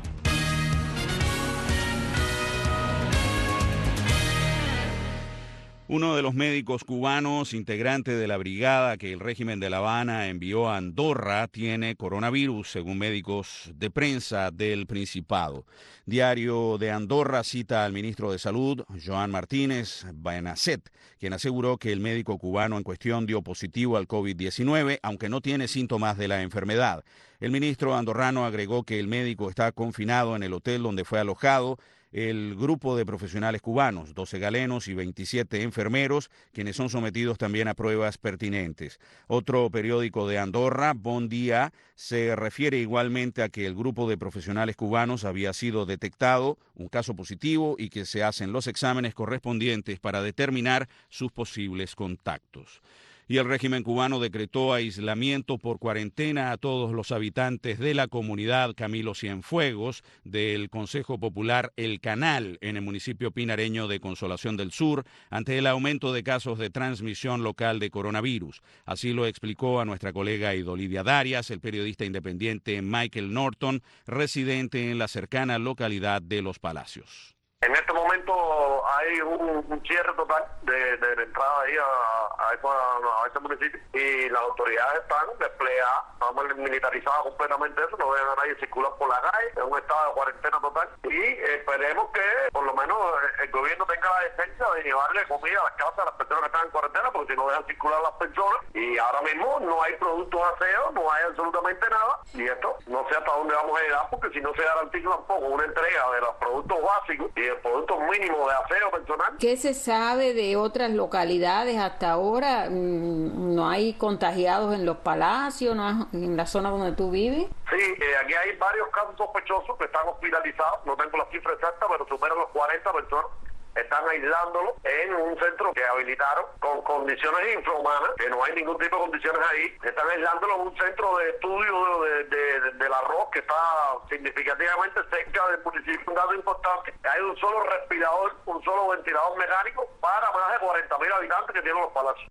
Uno de los médicos cubanos, integrante de la brigada que el régimen de La Habana envió a Andorra, tiene coronavirus, según médicos de prensa del Principado. Diario de Andorra cita al ministro de Salud, Joan Martínez Benasset, quien aseguró que el médico cubano en cuestión dio positivo al COVID diecinueve, aunque no tiene síntomas de la enfermedad. El ministro andorrano agregó que el médico está confinado en el hotel donde fue alojado el grupo de profesionales cubanos, doce galenos y veintisiete enfermeros, quienes son sometidos también a pruebas pertinentes. Otro periódico de Andorra, Bon Dia, se refiere igualmente a que el grupo de profesionales cubanos había sido detectado un caso positivo y que se hacen los exámenes correspondientes para determinar sus posibles contactos. Y el régimen cubano decretó aislamiento por cuarentena a todos los habitantes de la comunidad Camilo Cienfuegos del Consejo Popular El Canal en el municipio pinareño de Consolación del Sur ante el aumento de casos de transmisión local de coronavirus. Así lo explicó a nuestra colega Idolidia Darias, el periodista independiente Michael Norton, residente en la cercana localidad de Los Palacios. En este momento hay un, un cierre total de, de, de entrada ahí a, a, esa, a ese municipio y las autoridades están desplegadas, estamos militarizadas completamente eso, no dejan a nadie circular por la calle, es un estado de cuarentena total y esperemos que por lo menos el gobierno tenga la decencia de llevarle comida a las casas a las personas que están en cuarentena, porque si no dejan circular las personas y ahora mismo no hay productos de aseo, no hay absolutamente nada y esto no sé hasta dónde vamos a llegar, porque si no se garantiza tampoco una entrega de los productos básicos y productos mínimos de aseo personal. ¿Qué se sabe de otras localidades hasta ahora? ¿No hay contagiados en Los Palacios, no en la zona donde tú vives? Sí, eh, aquí hay varios casos sospechosos que están hospitalizados, no tengo la cifra exacta, pero superan los cuarenta personas. Están aislándolo en un centro que habilitaron con condiciones infrahumanas, que no hay ningún tipo de condiciones ahí. Están aislándolo en un centro de estudio de, de, de, del arroz que está significativamente cerca del municipio. Un dato importante, hay un solo respirador, un solo ventilador mecánico para más de cuarenta mil habitantes que tienen Los Palacios.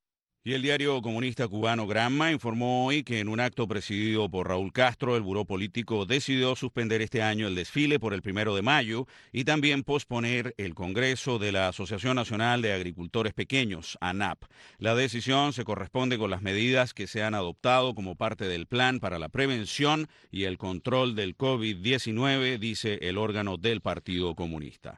Y el diario comunista cubano Granma informó hoy que en un acto presidido por Raúl Castro, el buró político decidió suspender este año el desfile por el primero de mayo y también posponer el Congreso de la Asociación Nacional de Agricultores Pequeños, ANAP. La decisión se corresponde con las medidas que se han adoptado como parte del plan para la prevención y el control del COVID diecinueve, dice el órgano del Partido Comunista.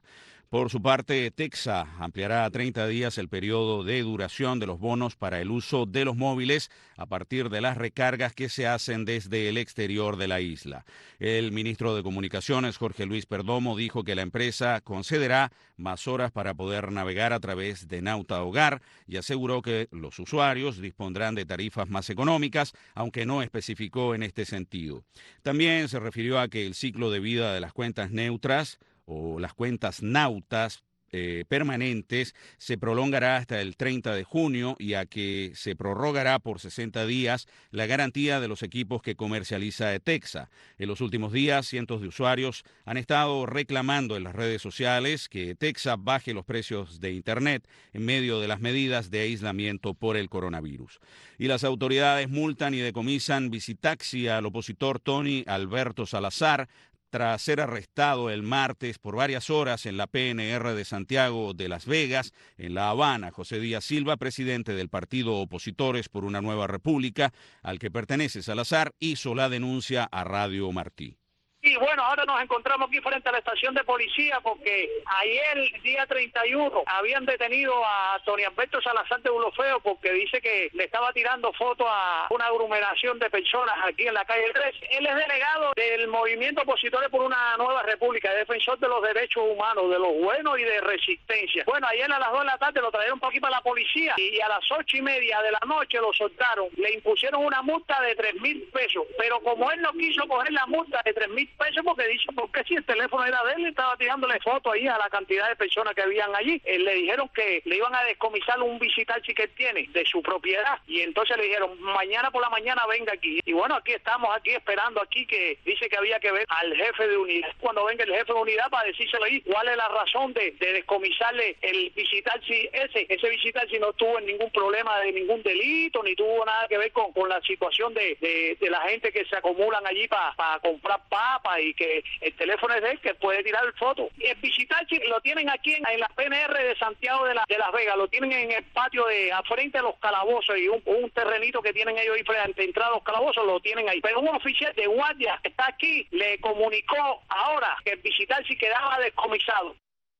Por su parte, Texas ampliará a treinta días el periodo de duración de los bonos para el uso de los móviles a partir de las recargas que se hacen desde el exterior de la isla. El ministro de Comunicaciones, Jorge Luis Perdomo, dijo que la empresa concederá más horas para poder navegar a través de Nauta Hogar y aseguró que los usuarios dispondrán de tarifas más económicas, aunque no especificó en este sentido. También se refirió a que el ciclo de vida de las cuentas neutras o las cuentas nautas eh, permanentes se prolongará hasta el treinta de junio y a que se prorrogará por sesenta días la garantía de los equipos que comercializa Etexa. En los últimos días, cientos de usuarios han estado reclamando en las redes sociales que Etexa baje los precios de Internet en medio de las medidas de aislamiento por el coronavirus. Y las autoridades multan y decomisan visitaxi al opositor Tony Alberto Salazar, tras ser arrestado el martes por varias horas en la P N R de Santiago de Las Vegas. En La Habana, José Díaz Silva, presidente del partido Opositores por una Nueva República, al que pertenece Salazar, hizo la denuncia a Radio Martí. Y bueno, ahora nos encontramos aquí frente a la estación de policía porque ayer, día treinta y uno, habían detenido a Tony Alberto Salazar de Bulofeo porque dice que le estaba tirando fotos a una aglomeración de personas aquí en la calle tres. Él es delegado del movimiento Opositores por una Nueva República, defensor de los derechos humanos, de los buenos y de resistencia. Bueno, ayer a las dos de la tarde lo trajeron por aquí para la policía y a las ocho y media de la noche lo soltaron. Le impusieron una multa de tres mil pesos, pero como él no quiso coger la multa de tres mil pesos porque dice, porque si el teléfono era de él, estaba tirándole fotos ahí a la cantidad de personas que habían allí. Eh, le dijeron que le iban a descomisar un visitaxi que él tiene de su propiedad y entonces le dijeron, mañana por la mañana venga aquí. Y bueno, aquí estamos, aquí esperando aquí que dice que había que ver al jefe de unidad. Cuando venga el jefe de unidad para decírselo ahí cuál es la razón de, de descomisarle el visitaxi ese. Ese visitaxi no tuvo ningún problema de ningún delito, ni tuvo nada que ver con, con la situación de, de, de la gente que se acumulan allí para pa comprar papas y que el teléfono es de él, que puede tirar fotos. Y el visitaxi lo tienen aquí en, en la P N R de Santiago de, la, de Las Vegas, lo tienen en el patio de al frente de los calabozos y un, un terrenito que tienen ellos ahí frente a entrar a los calabozos, lo tienen ahí. Pero un oficial de guardia que está aquí le comunicó ahora que el visitaxi quedaba descomisado.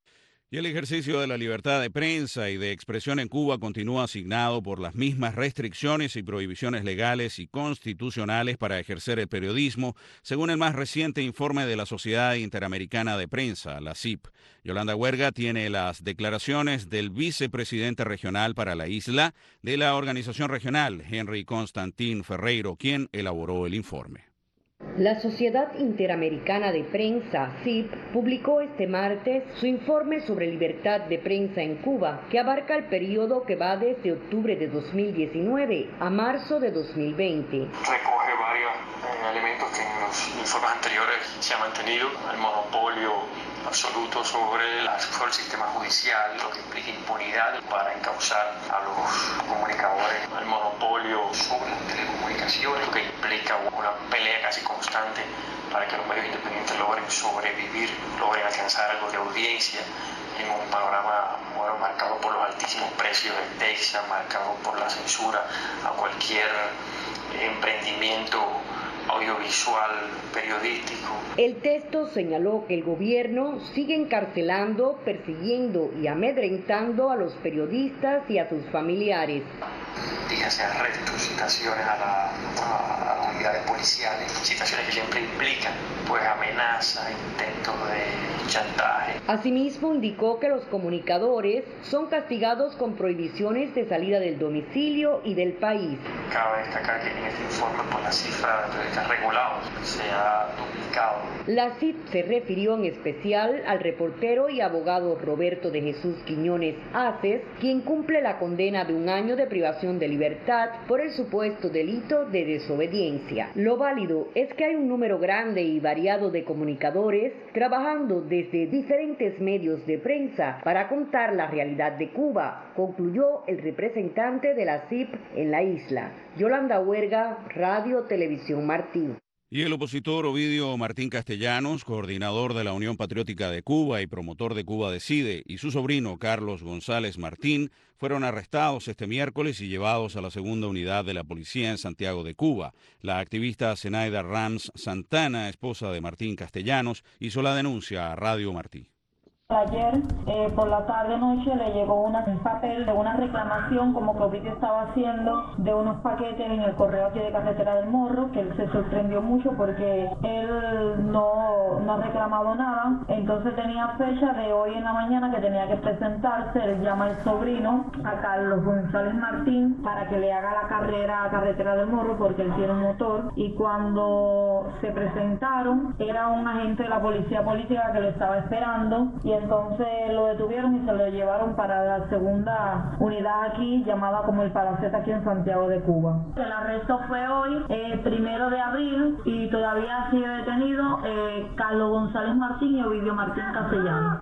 Y el ejercicio de la libertad de prensa y de expresión en Cuba continúa asignado por las mismas restricciones y prohibiciones legales y constitucionales para ejercer el periodismo, según el más reciente informe de la Sociedad Interamericana de Prensa, la C I P. Yolanda Huerga tiene las declaraciones del vicepresidente regional para la isla de la organización regional, Henry Constantín Ferreiro, quien elaboró el informe. La Sociedad Interamericana de Prensa, C I P, publicó este martes su informe sobre libertad de prensa en Cuba, que abarca el periodo que va desde octubre de dos mil diecinueve a marzo de dos mil veinte. Recoge varios eh, elementos que en los informes anteriores se ha mantenido: el monopolio absoluto sobre, la, sobre el sistema judicial, lo que implica impunidad para encauzar a los comunicadores, el monopolio sobre las telecomunicaciones, lo que implica una pelea casi constante para que los medios independientes logren sobrevivir, logren alcanzar algo de audiencia en un panorama bueno, marcado por los altísimos precios de Texas, marcado por la censura a cualquier emprendimiento audiovisual, periodístico. El texto señaló que el gobierno sigue encarcelando, persiguiendo y amedrentando a los periodistas y a sus familiares. Dígase arrestos, citaciones a, la, a, a las unidades policiales, situaciones que siempre implican pues amenazas, intentos de chantaje. Asimismo, indicó que los comunicadores son castigados con prohibiciones de salida del domicilio y del país. Cabe destacar que en este informe pues, la cifra de periodistas regulados se ha duplicado. La C I P se refirió en especial al reportero y abogado Roberto de Jesús Quiñones Aces, quien cumple la condena de un año de privación de libertad por el supuesto delito de desobediencia. Lo válido es que hay un número grande y variado de comunicadores trabajando desde diferentes medios de prensa para contar la realidad de Cuba, concluyó el representante de la C I P en la isla. Yolanda Huerga, Radio Televisión Martí. Y el opositor Ovidio Martín Castellanos, coordinador de la Unión Patriótica de Cuba y promotor de Cuba Decide, y su sobrino Carlos González Martín, fueron arrestados este miércoles y llevados a la segunda unidad de la policía en Santiago de Cuba. La activista Zenaida Rams Santana, esposa de Martín Castellanos, hizo la denuncia a Radio Martí. Ayer eh, por la tarde noche le llegó una, un papel de una reclamación como que Ovidio estaba haciendo de unos paquetes en el correo aquí de Carretera del Morro, que él se sorprendió mucho porque él no, no ha reclamado nada. Entonces tenía fecha de hoy en la mañana que tenía que presentarse. Él llama al sobrino, a Carlos González Martín, para que le haga la carrera a Carretera del Morro porque él tiene un motor. Y cuando se presentaron era un agente de la policía política que lo estaba esperando y entonces lo detuvieron y se lo llevaron para la segunda unidad aquí, llamada como el Palacete aquí en Santiago de Cuba. El arresto fue hoy, eh, primero de abril, y todavía sigue detenido eh, Carlos González Martín y Ovidio Martín Castellano.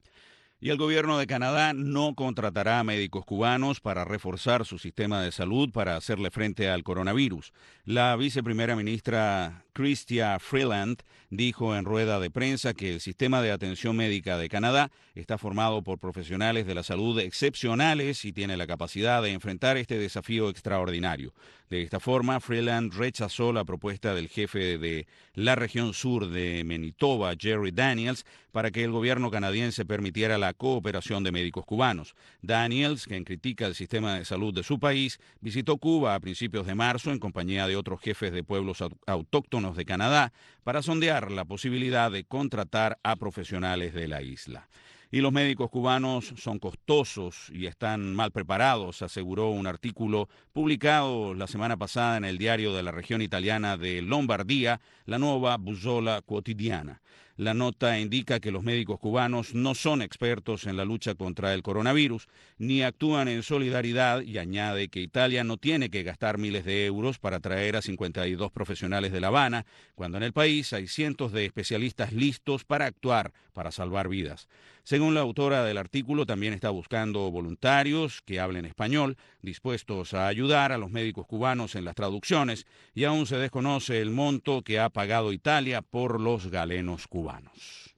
Y el gobierno de Canadá no contratará a médicos cubanos para reforzar su sistema de salud para hacerle frente al coronavirus. La viceprimera ministra Chrystia Freeland dijo en rueda de prensa que el sistema de atención médica de Canadá está formado por profesionales de la salud excepcionales y tiene la capacidad de enfrentar este desafío extraordinario. De esta forma, Freeland rechazó la propuesta del jefe de la región sur de Manitoba, Jerry Daniels, para que el gobierno canadiense permitiera la cooperación de médicos cubanos. Daniels, quien critica el sistema de salud de su país, visitó Cuba a principios de marzo en compañía de otros jefes de pueblos autóctonos de Canadá para sondear la posibilidad de contratar a profesionales de la isla. Y los médicos cubanos son costosos y están mal preparados, aseguró un artículo publicado la semana pasada en el diario de la región italiana de Lombardía, la Nuova Bussola Quotidiana. La nota indica que los médicos cubanos no son expertos en la lucha contra el coronavirus, ni actúan en solidaridad, y añade que Italia no tiene que gastar miles de euros para traer a cincuenta y dos profesionales de La Habana, cuando en el país hay cientos de especialistas listos para actuar para salvar vidas. Según la autora del artículo, también está buscando voluntarios que hablen español, dispuestos a ayudar a los médicos cubanos en las traducciones, y aún se desconoce el monto que ha pagado Italia por los galenos cubanos.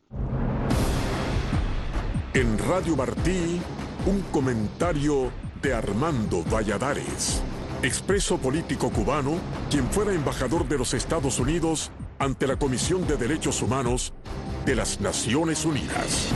En Radio Martí, un comentario de Armando Valladares, expreso político cubano, quien fuera embajador de los Estados Unidos ante la Comisión de Derechos Humanos de las Naciones Unidas.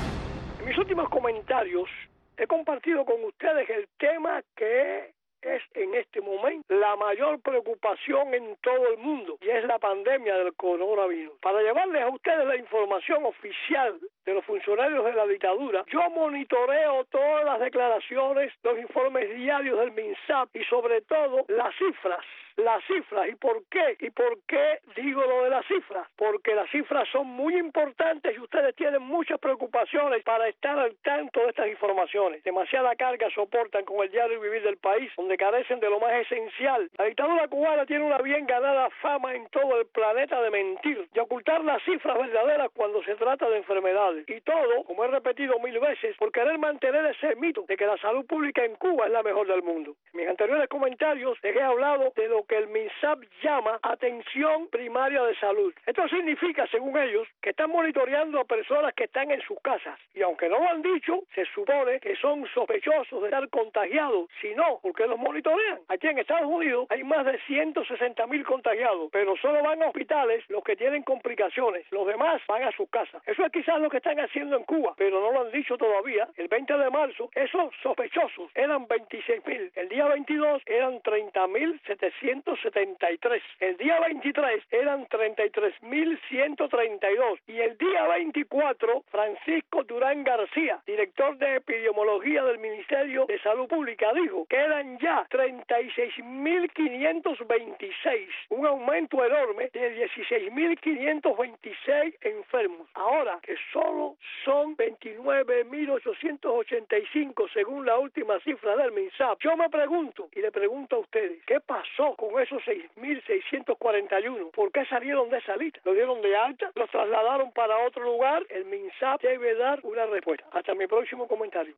En mis últimos comentarios he compartido con ustedes el tema que es en este momento la mayor preocupación en todo el mundo, y es la pandemia del coronavirus. Para llevarles a ustedes la información oficial de los funcionarios de la dictadura, yo monitoreo todas las declaraciones, los informes diarios del MINSAP y sobre todo las cifras. Las cifras, ¿y por qué? ¿Y por qué digo lo de las cifras? Porque las cifras son muy importantes y ustedes tienen muchas preocupaciones para estar al tanto de estas informaciones. Demasiada carga soportan con el diario vivir del país, donde carecen de lo más esencial. La dictadura cubana tiene una bien ganada fama en todo el planeta de mentir, de ocultar las cifras verdaderas cuando se trata de enfermedades. Y todo, como he repetido mil veces, por querer mantener ese mito de que la salud pública en Cuba es la mejor del mundo. En mis anteriores comentarios les he hablado de lo que el MINSAP llama atención primaria de salud. Esto significa, según ellos, que están monitoreando a personas que están en sus casas. Y aunque no lo han dicho, se supone que son sospechosos de estar contagiados. Si no, ¿por qué los monitorean? Aquí en Estados Unidos hay más de ciento sesenta mil contagiados, pero solo van a hospitales los que tienen complicaciones. Los demás van a sus casas. Eso es quizás lo que están haciendo en Cuba, pero no lo han dicho todavía. El veinte de marzo, esos sospechosos eran veintiséis mil. El día veintidós eran treinta mil setecientos setenta y tres. El día veintitrés eran treinta y tres mil ciento treinta y dos. Y el día veinticuatro, Francisco Durán García, director de epidemiología del Ministerio de Salud Pública, dijo que eran ya treinta y seis mil quinientos veintiséis. Un aumento enorme de dieciséis mil quinientos veintiséis enfermos. Ahora que solo son veintinueve mil ochocientos ochenta y cinco según la última cifra del MINSAP. Yo me pregunto, y le pregunto a ustedes, ¿qué pasó con esos seis mil seiscientos cuarenta y uno? ¿Por qué salieron de esa lista? ¿Lo dieron de alta? ¿Los trasladaron para otro lugar? El MINSAP debe dar una respuesta. Hasta mi próximo comentario.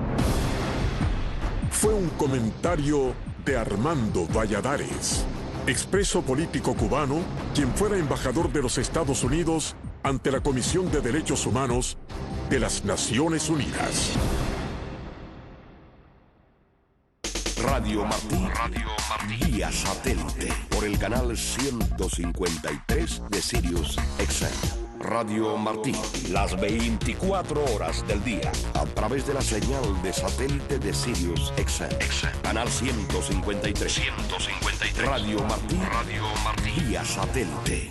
Fue un comentario de Armando Valladares, expreso político cubano, quien fuera embajador de los Estados Unidos ante la Comisión de Derechos Humanos de las Naciones Unidas. Radio Martí, Radio Martí, vía satélite, por el canal ciento cincuenta y tres de Sirius X M. Radio Martí. Las veinticuatro horas del día. A través de la señal de satélite de Sirius X M. Canal ciento cincuenta y tres. ciento cincuenta y tres. Radio Martí. Radio Martí. Vía satélite.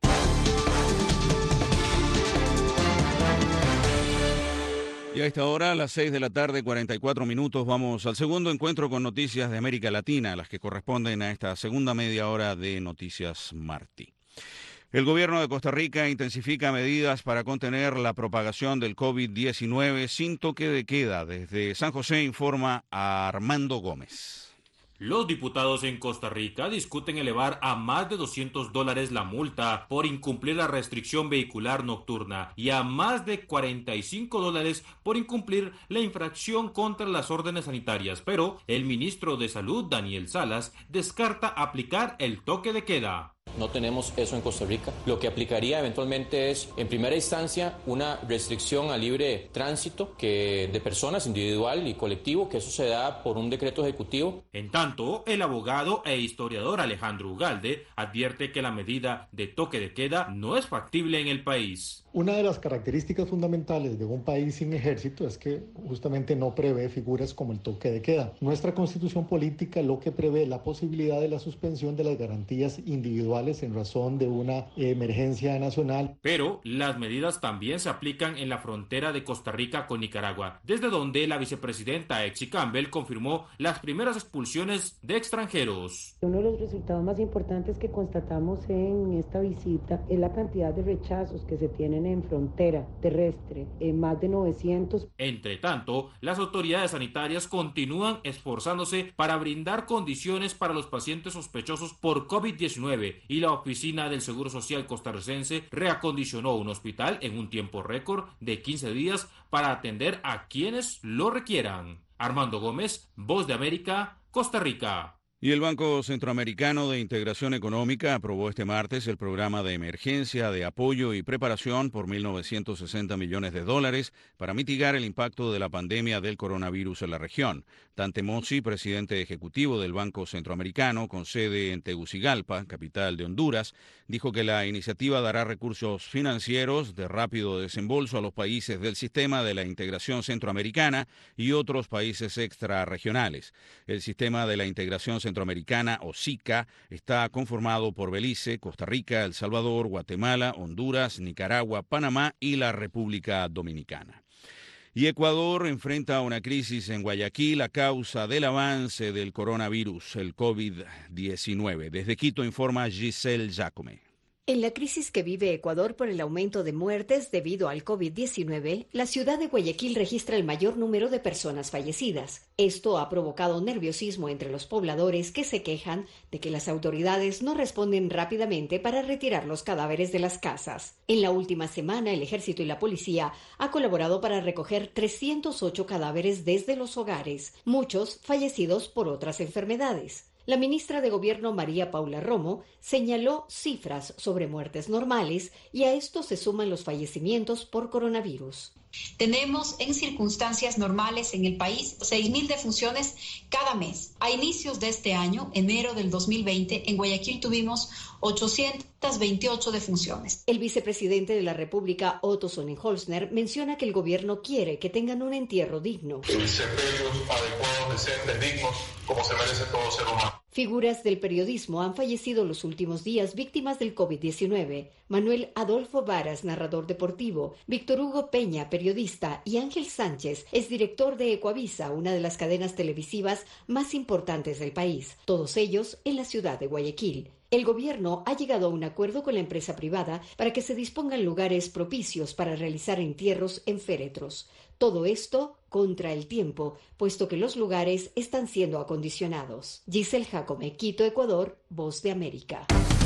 Y a esta hora, a las seis de la tarde, cuarenta y cuatro minutos, vamos al segundo encuentro con noticias de América Latina, las que corresponden a esta segunda media hora de Noticias Martí. El gobierno de Costa Rica intensifica medidas para contener la propagación del COVID diecinueve sin toque de queda. Desde San José informa a Armando Gómez. Los diputados en Costa Rica discuten elevar a más de doscientos dólares la multa por incumplir la restricción vehicular nocturna y a más de cuarenta y cinco dólares por incumplir la infracción contra las órdenes sanitarias. Pero el ministro de Salud, Daniel Salas, descarta aplicar el toque de queda. No tenemos eso en Costa Rica. Lo que aplicaría eventualmente es, en primera instancia, una restricción al libre tránsito que de personas, individual y colectivo, que eso se da por un decreto ejecutivo. En tanto, el abogado e historiador Alejandro Ugalde advierte que la medida de toque de queda no es factible en el país. Una de las características fundamentales de un país sin ejército es que justamente no prevé figuras como el toque de queda. Nuestra constitución política lo que prevé la posibilidad de la suspensión de las garantías individuales en razón de una emergencia nacional. Pero las medidas también se aplican en la frontera de Costa Rica con Nicaragua, desde donde la vicepresidenta Exy Campbell confirmó las primeras expulsiones de extranjeros. Uno de los resultados más importantes que constatamos en esta visita es la cantidad de rechazos que se tienen en frontera terrestre, en más de novecientos. Entre tanto, las autoridades sanitarias continúan esforzándose para brindar condiciones para los pacientes sospechosos por COVID diecinueve y la Oficina del Seguro Social costarricense reacondicionó un hospital en un tiempo récord de quince días para atender a quienes lo requieran. Armando Gómez, Voz de América, Costa Rica. Y el Banco Centroamericano de Integración Económica aprobó este martes el programa de emergencia de apoyo y preparación por mil novecientos sesenta millones de dólares para mitigar el impacto de la pandemia del coronavirus en la región. Dante Mossi, presidente ejecutivo del Banco Centroamericano, con sede en Tegucigalpa, capital de Honduras, dijo que la iniciativa dará recursos financieros de rápido desembolso a los países del sistema de la integración centroamericana y otros países extrarregionales. El sistema de la integración centroamericana, o SICA, está conformado por Belice, Costa Rica, El Salvador, Guatemala, Honduras, Nicaragua, Panamá y la República Dominicana. Y Ecuador enfrenta una crisis en Guayaquil a causa del avance del coronavirus, el COVID diecinueve. Desde Quito informa Giselle Jacome. En la crisis que vive Ecuador por el aumento de muertes debido al COVID diecinueve, la ciudad de Guayaquil registra el mayor número de personas fallecidas. Esto ha provocado nerviosismo entre los pobladores que se quejan de que las autoridades no responden rápidamente para retirar los cadáveres de las casas. En la última semana, el ejército y la policía han colaborado para recoger trescientos ocho cadáveres desde los hogares, muchos fallecidos por otras enfermedades. La ministra de Gobierno María Paula Romo señaló cifras sobre muertes normales y a esto se suman los fallecimientos por coronavirus. Tenemos en circunstancias normales en el país seis mil defunciones cada mes. A inicios de este año, enero del dos mil veinte, en Guayaquil tuvimos ochocientas veintiocho defunciones. El vicepresidente de la República, Otto Sonnenholzner, menciona que el gobierno quiere que tengan un entierro digno. Sepelios adecuados, decentes, dignos, como se merece todo ser humano. Figuras del periodismo han fallecido los últimos días víctimas del COVID diecinueve. Manuel Adolfo Varas, narrador deportivo, Víctor Hugo Peña, periodista, y Ángel Sánchez es director de Ecuavisa, una de las cadenas televisivas más importantes del país, todos ellos en la ciudad de Guayaquil. El gobierno ha llegado a un acuerdo con la empresa privada para que se dispongan lugares propicios para realizar entierros en féretros. Todo esto contra el tiempo, puesto que los lugares están siendo acondicionados. Giselle Jacome, Quito, Ecuador, Voz de América.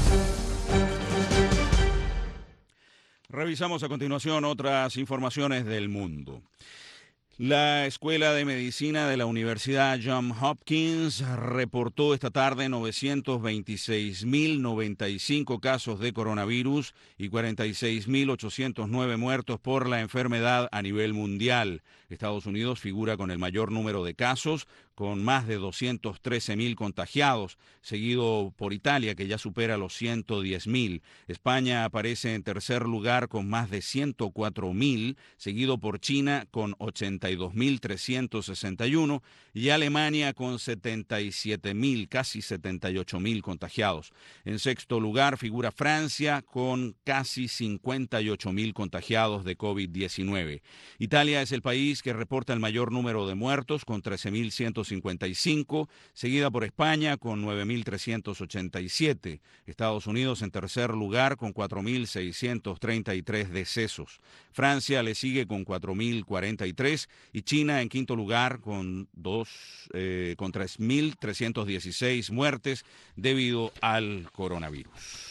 Revisamos a continuación otras informaciones del mundo. La Escuela de Medicina de la Universidad Johns Hopkins reportó esta tarde novecientos veintiséis mil noventa y cinco casos de coronavirus y cuarenta y seis mil ochocientos nueve muertos por la enfermedad a nivel mundial. Estados Unidos figura con el mayor número de casos, con más de doscientos trece mil contagiados, seguido por Italia, que ya supera los ciento diez mil. España aparece en tercer lugar con más de ciento cuatro mil, seguido por China con ochenta y dos mil trescientos sesenta y uno y Alemania con setenta y siete mil, casi setenta y ocho mil contagiados. En sexto lugar figura Francia con casi cincuenta y ocho mil contagiados de COVID diecinueve. Italia es el país que reporta el mayor número de muertos con trece mil ciento cincuenta y cinco, seguida por España con nueve mil trescientos ochenta y siete. Estados Unidos en tercer lugar con cuatro mil seiscientos treinta y tres decesos. Francia le sigue con cuatro mil cuarenta y tres y China en quinto lugar con, dos, eh, con tres mil trescientos dieciséis muertes debido al coronavirus.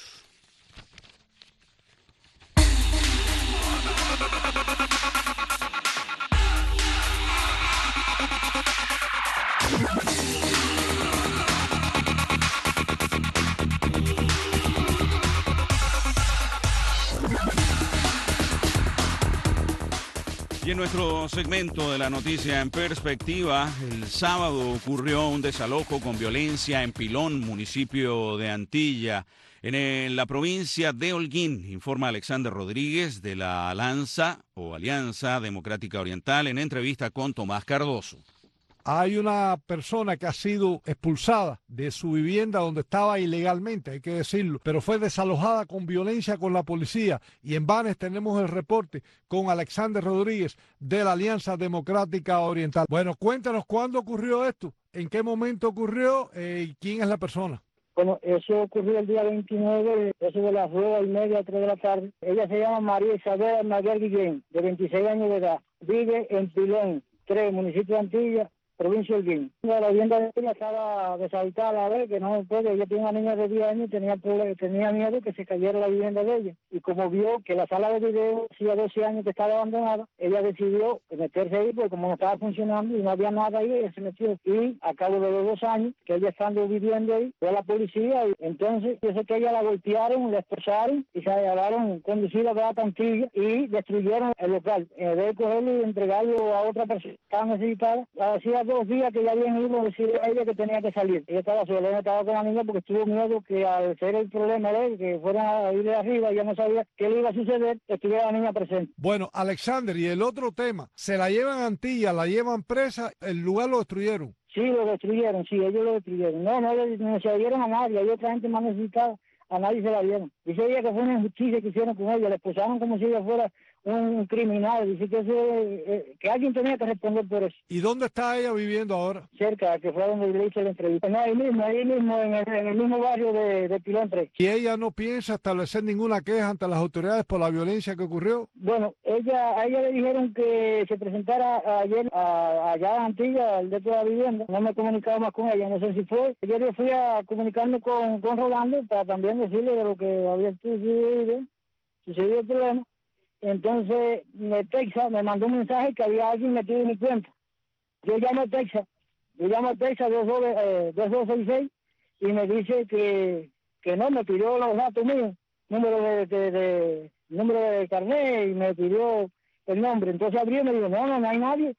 Y en nuestro segmento de la noticia en perspectiva, el sábado ocurrió un desalojo con violencia en Pilón, municipio de Antilla, en el, la provincia de Holguín, informa Alexander Rodríguez de la Alianza o Alianza Democrática Oriental en entrevista con Tomás Cardoso. Hay una persona que ha sido expulsada de su vivienda donde estaba ilegalmente, hay que decirlo, pero fue desalojada con violencia con la policía. Y en Banes tenemos el reporte con Alexander Rodríguez de la Alianza Democrática Oriental. Bueno, cuéntanos cuándo ocurrió esto, en qué momento ocurrió eh, y quién es la persona. Bueno, eso ocurrió el día veintinueve, eso de las dos y media, tres de la tarde. Ella se llama María Isabel Maguer Guillén, de veintiséis años de edad. Vive en Pilón, tres, municipio de Antilla, provincia de Holguín. La vivienda de ella estaba deshabitada a la vez, que no puede. Ella tiene una niña de diez años y tenía, tenía miedo que se cayera la vivienda de ella. Y como vio que la sala de video hacía doce años que estaba abandonada, ella decidió meterse ahí, porque como no estaba funcionando y no había nada ahí, ella se metió. Y a cabo de los dos años que ella estando viviendo ahí, fue a la policía. Y entonces, yo sé que ella la golpearon, la esposaron y se llevaron conducida a Antilla y destruyeron el local. En vez de cogerlo y entregarlo a otra persona que estaba necesitada, hacía dos días que ya habían ido a decirle a ella que tenía que salir. Ella estaba sola, ella estaba con la niña porque tuvo miedo que al ser el problema de él, que fueran a ir de arriba, ya no sabía qué le iba a suceder, estuviera la niña presente. Bueno, Alexander, y el otro tema, se la llevan a Antilla, la llevan presa, el lugar lo destruyeron. Sí, lo destruyeron, sí, ellos lo destruyeron. No, no, no se la dieron a nadie, hay otra gente más necesitada, a nadie se la dieron. Dice ella que fue una injusticia que hicieron con ella, le expulsaron como si ella fuera un criminal, dice que, eso, eh, que alguien tenía que responder por eso. ¿Y dónde está ella viviendo ahora? Cerca, que fue donde le hice la entrevista. No, ahí mismo, ahí mismo, en el, en el mismo barrio de, de Pilón tres. ¿Y ella no piensa establecer ninguna queja ante las autoridades por la violencia que ocurrió? Bueno, ella, a ella le dijeron que se presentara ayer a, allá en Antilla, al de toda la vivienda. No me he comunicado más con ella, no sé si fue. Ayer yo fui a comunicarme con, con Rolando para también decirle de lo que había sucedido, sucedido el problema. Entonces, de Texas me mandó un mensaje que había alguien metido en mi cuenta. Yo llamo a Texas, yo llamo a Texas dos dos seis seis y me dice que, que no, me pidió los datos míos, número de, de, de número de carnet y me pidió el nombre. Entonces abrí y me dijo, no, no, no hay nadie.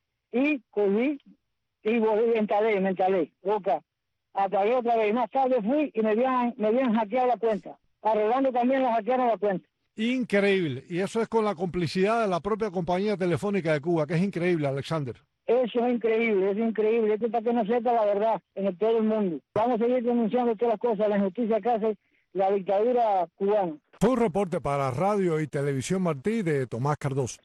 Y cogí y volví, entalé, me entalé, boca. Apagué otra vez. Más tarde fui y me habían, me habían hackeado la cuenta. A Rolando también le hackearon la cuenta. Increíble, y eso es con la complicidad de la propia compañía telefónica de Cuba, que es increíble, Alexander. Eso es increíble, es increíble, esto es para que no sepa la verdad en todo el mundo. Vamos a seguir denunciando todas las cosas, la injusticia que hace la dictadura cubana. Fue un reporte para Radio y Televisión Martí de Tomás Cardoso.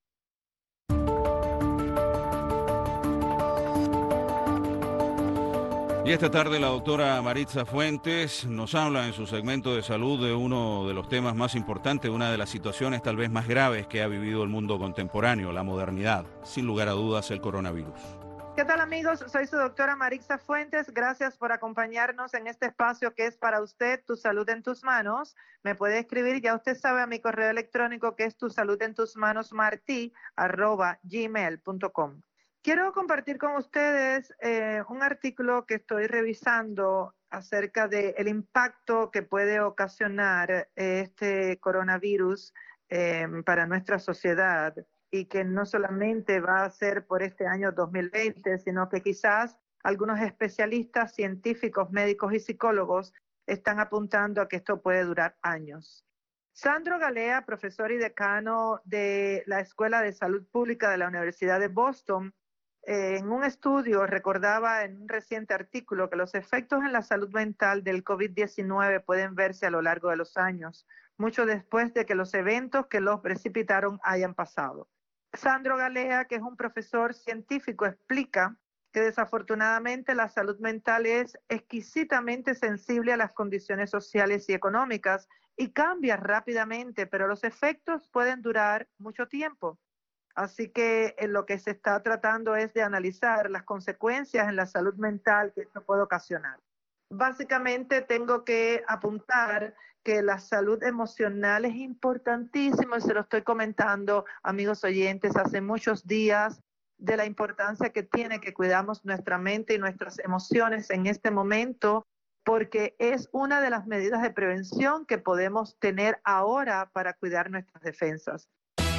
Y esta tarde la doctora Maritza Fuentes nos habla en su segmento de salud de uno de los temas más importantes, una de las situaciones tal vez más graves que ha vivido el mundo contemporáneo, la modernidad, sin lugar a dudas el coronavirus. ¿Qué tal amigos? Soy su doctora Maritza Fuentes, gracias por acompañarnos en este espacio que es para usted, Tu Salud en Tus Manos. Me puede escribir, ya usted sabe, a mi correo electrónico que es tu salud en tus manos martí arroba gmail punto com. Quiero compartir con ustedes eh, un artículo que estoy revisando acerca del impacto que puede ocasionar este coronavirus eh, para nuestra sociedad. y que no solamente va a ser por este año dos mil veinte, sino que quizás algunos especialistas, científicos, médicos y psicólogos están apuntando a que esto puede durar años. Sandro Galea, profesor y decano de la Escuela de Salud Pública de la Universidad de Boston, eh, en un estudio recordaba en un reciente artículo que los efectos en la salud mental del COVID diecinueve pueden verse a lo largo de los años, mucho después de que los eventos que los precipitaron hayan pasado. Sandro Galea, que es un profesor científico, explica que desafortunadamente la salud mental es exquisitamente sensible a las condiciones sociales y económicas y cambia rápidamente, pero los efectos pueden durar mucho tiempo. Así que en lo que se está tratando es de analizar las consecuencias en la salud mental que esto puede ocasionar. Básicamente tengo que apuntar que la salud emocional es importantísima, y se lo estoy comentando, amigos oyentes, hace muchos días, de la importancia que tiene que cuidamos nuestra mente y nuestras emociones en este momento, porque es una de las medidas de prevención que podemos tener ahora para cuidar nuestras defensas.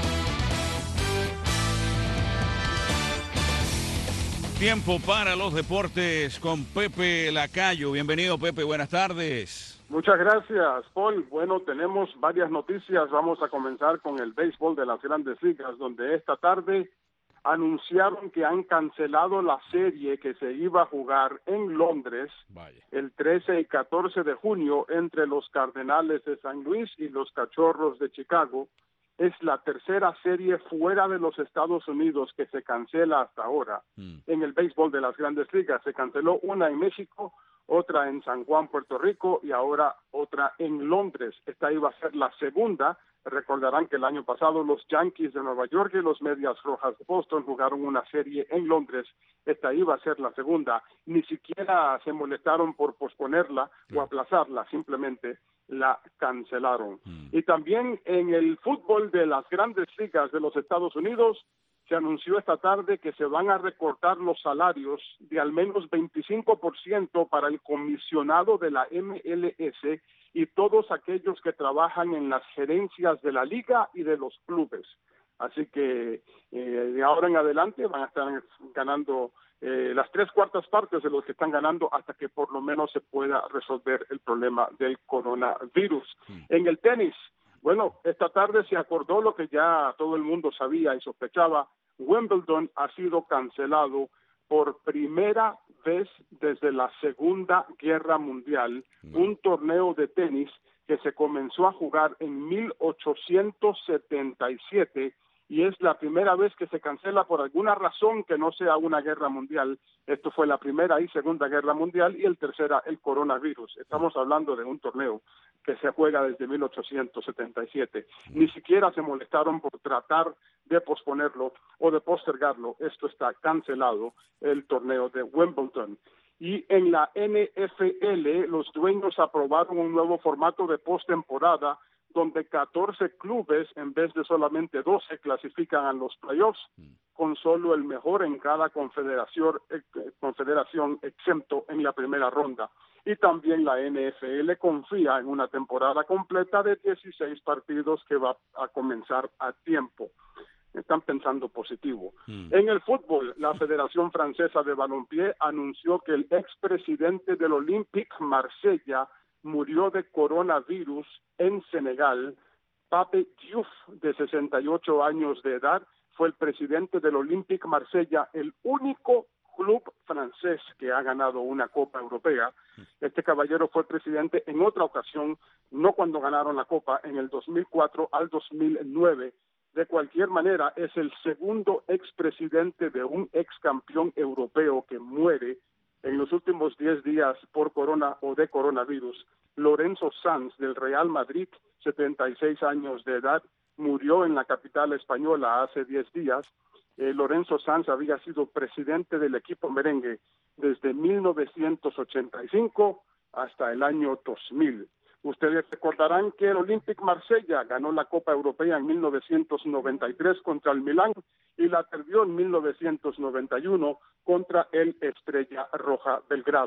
Tiempo para los deportes con Pepe Lacayo. Bienvenido, Pepe, buenas tardes. Muchas gracias, Paul. Bueno, tenemos varias noticias. Vamos a comenzar con el béisbol de las Grandes Ligas, donde esta tarde anunciaron que han cancelado la serie que se iba a jugar en Londres Vaya. el trece y catorce de junio entre los Cardenales de San Luis y los Cachorros de Chicago. Es la tercera serie fuera de los Estados Unidos que se cancela hasta ahora mm. en el béisbol de las Grandes Ligas. Se canceló una en México, otra en San Juan, Puerto Rico, y ahora otra en Londres. Esta iba a ser la segunda. Recordarán que el año pasado los Yankees de Nueva York y los Medias Rojas de Boston jugaron una serie en Londres. Esta iba a ser la segunda. Ni siquiera se molestaron por posponerla o aplazarla, simplemente la cancelaron. Mm. Y también en el fútbol de las Grandes Ligas de los Estados Unidos se anunció esta tarde que se van a recortar los salarios de al menos veinticinco por ciento para el comisionado de la M L S y todos aquellos que trabajan en las gerencias de la liga y de los clubes. Así que eh, de ahora en adelante van a estar ganando eh, las tres cuartas partes de los que están ganando hasta que por lo menos se pueda resolver el problema del coronavirus. Mm. En el tenis, bueno, esta tarde se acordó lo que ya todo el mundo sabía y sospechaba. Wimbledon ha sido cancelado por primera vez desde la Segunda Guerra Mundial, no. un torneo de tenis que se comenzó a jugar en mil ochocientos setenta y siete y es la primera vez que se cancela por alguna razón que no sea una guerra mundial. Esto fue la Primera y Segunda Guerra Mundial y el tercera, el coronavirus. Estamos hablando de un torneo que se juega desde mil ochocientos setenta y siete. Ni siquiera se molestaron por tratar de posponerlo o de postergarlo. Esto está cancelado, el torneo de Wimbledon. Y en la N F L, los dueños aprobaron un nuevo formato de postemporada donde catorce clubes, en vez de solamente doce, clasifican a los playoffs, con solo el mejor en cada confederación, eh, confederación exento en la primera ronda. Y también la N F L confía en una temporada completa de dieciséis partidos que va a comenzar a tiempo. Están pensando positivo. Mm. En el fútbol, la Federación Francesa de Balompié anunció que el expresidente del Olympique Marsella murió de coronavirus en Senegal. Pape Diouf, de sesenta y ocho años de edad, fue el presidente del Olympique Marsella, el único club francés que ha ganado una Copa Europea. Este caballero fue presidente en otra ocasión, no cuando ganaron la Copa, en el dos mil cuatro al dos mil nueve. De cualquier manera, es el segundo expresidente de un excampeón europeo que muere en los últimos diez días por corona o de coronavirus. Lorenzo Sanz, del Real Madrid, setenta y seis años de edad, murió en la capital española hace diez días. Eh, Lorenzo Sanz había sido presidente del equipo merengue desde mil novecientos ochenta y cinco hasta el año dos mil. Ustedes recordarán que el Olympique Marsella ganó la Copa Europea en mil novecientos noventa y tres contra el Milán y la perdió en mil novecientos noventa y uno contra el Estrella Roja Belgrado.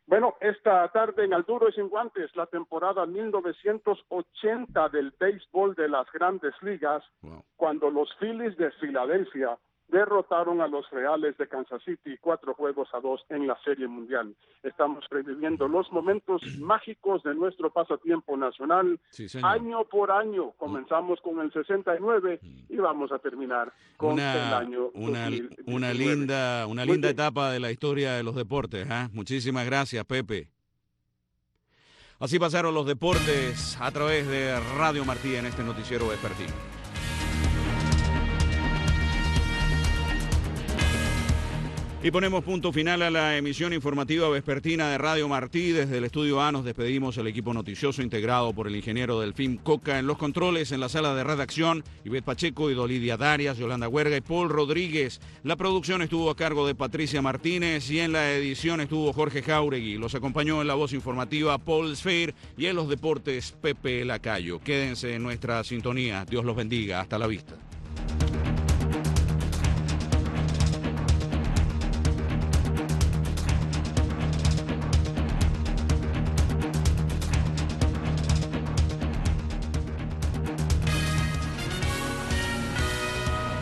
Bueno, esta tarde en Al Duro y Sin Guantes, la temporada mil novecientos ochenta del béisbol de las Grandes Ligas, wow. cuando los Phillies de Filadelfia derrotaron a los Reales de Kansas City cuatro juegos a dos en la Serie Mundial. Estamos reviviendo los momentos mágicos de nuestro pasatiempo nacional, sí, año por año. Comenzamos con el sesenta y nueve y vamos a terminar con una, el año una, dos mil diecinueve. Una linda, una linda etapa de la historia de los deportes. ¿eh? Muchísimas gracias, Pepe. Así pasaron los deportes a través de Radio Martí en este noticiero vespertino. Y ponemos punto final a la emisión informativa vespertina de Radio Martí. Desde el estudio A nos despedimos el equipo noticioso integrado por el ingeniero Delfín Coca en los controles, en la sala de redacción, Ivette Pacheco y Dolidia Darias, Yolanda Huerga y Paul Rodríguez. La producción estuvo a cargo de Patricia Martínez y en la edición estuvo Jorge Jauregui. Los acompañó en la voz informativa Paul Sfeir y en los deportes Pepe Lacayo. Quédense en nuestra sintonía. Dios los bendiga. Hasta la vista.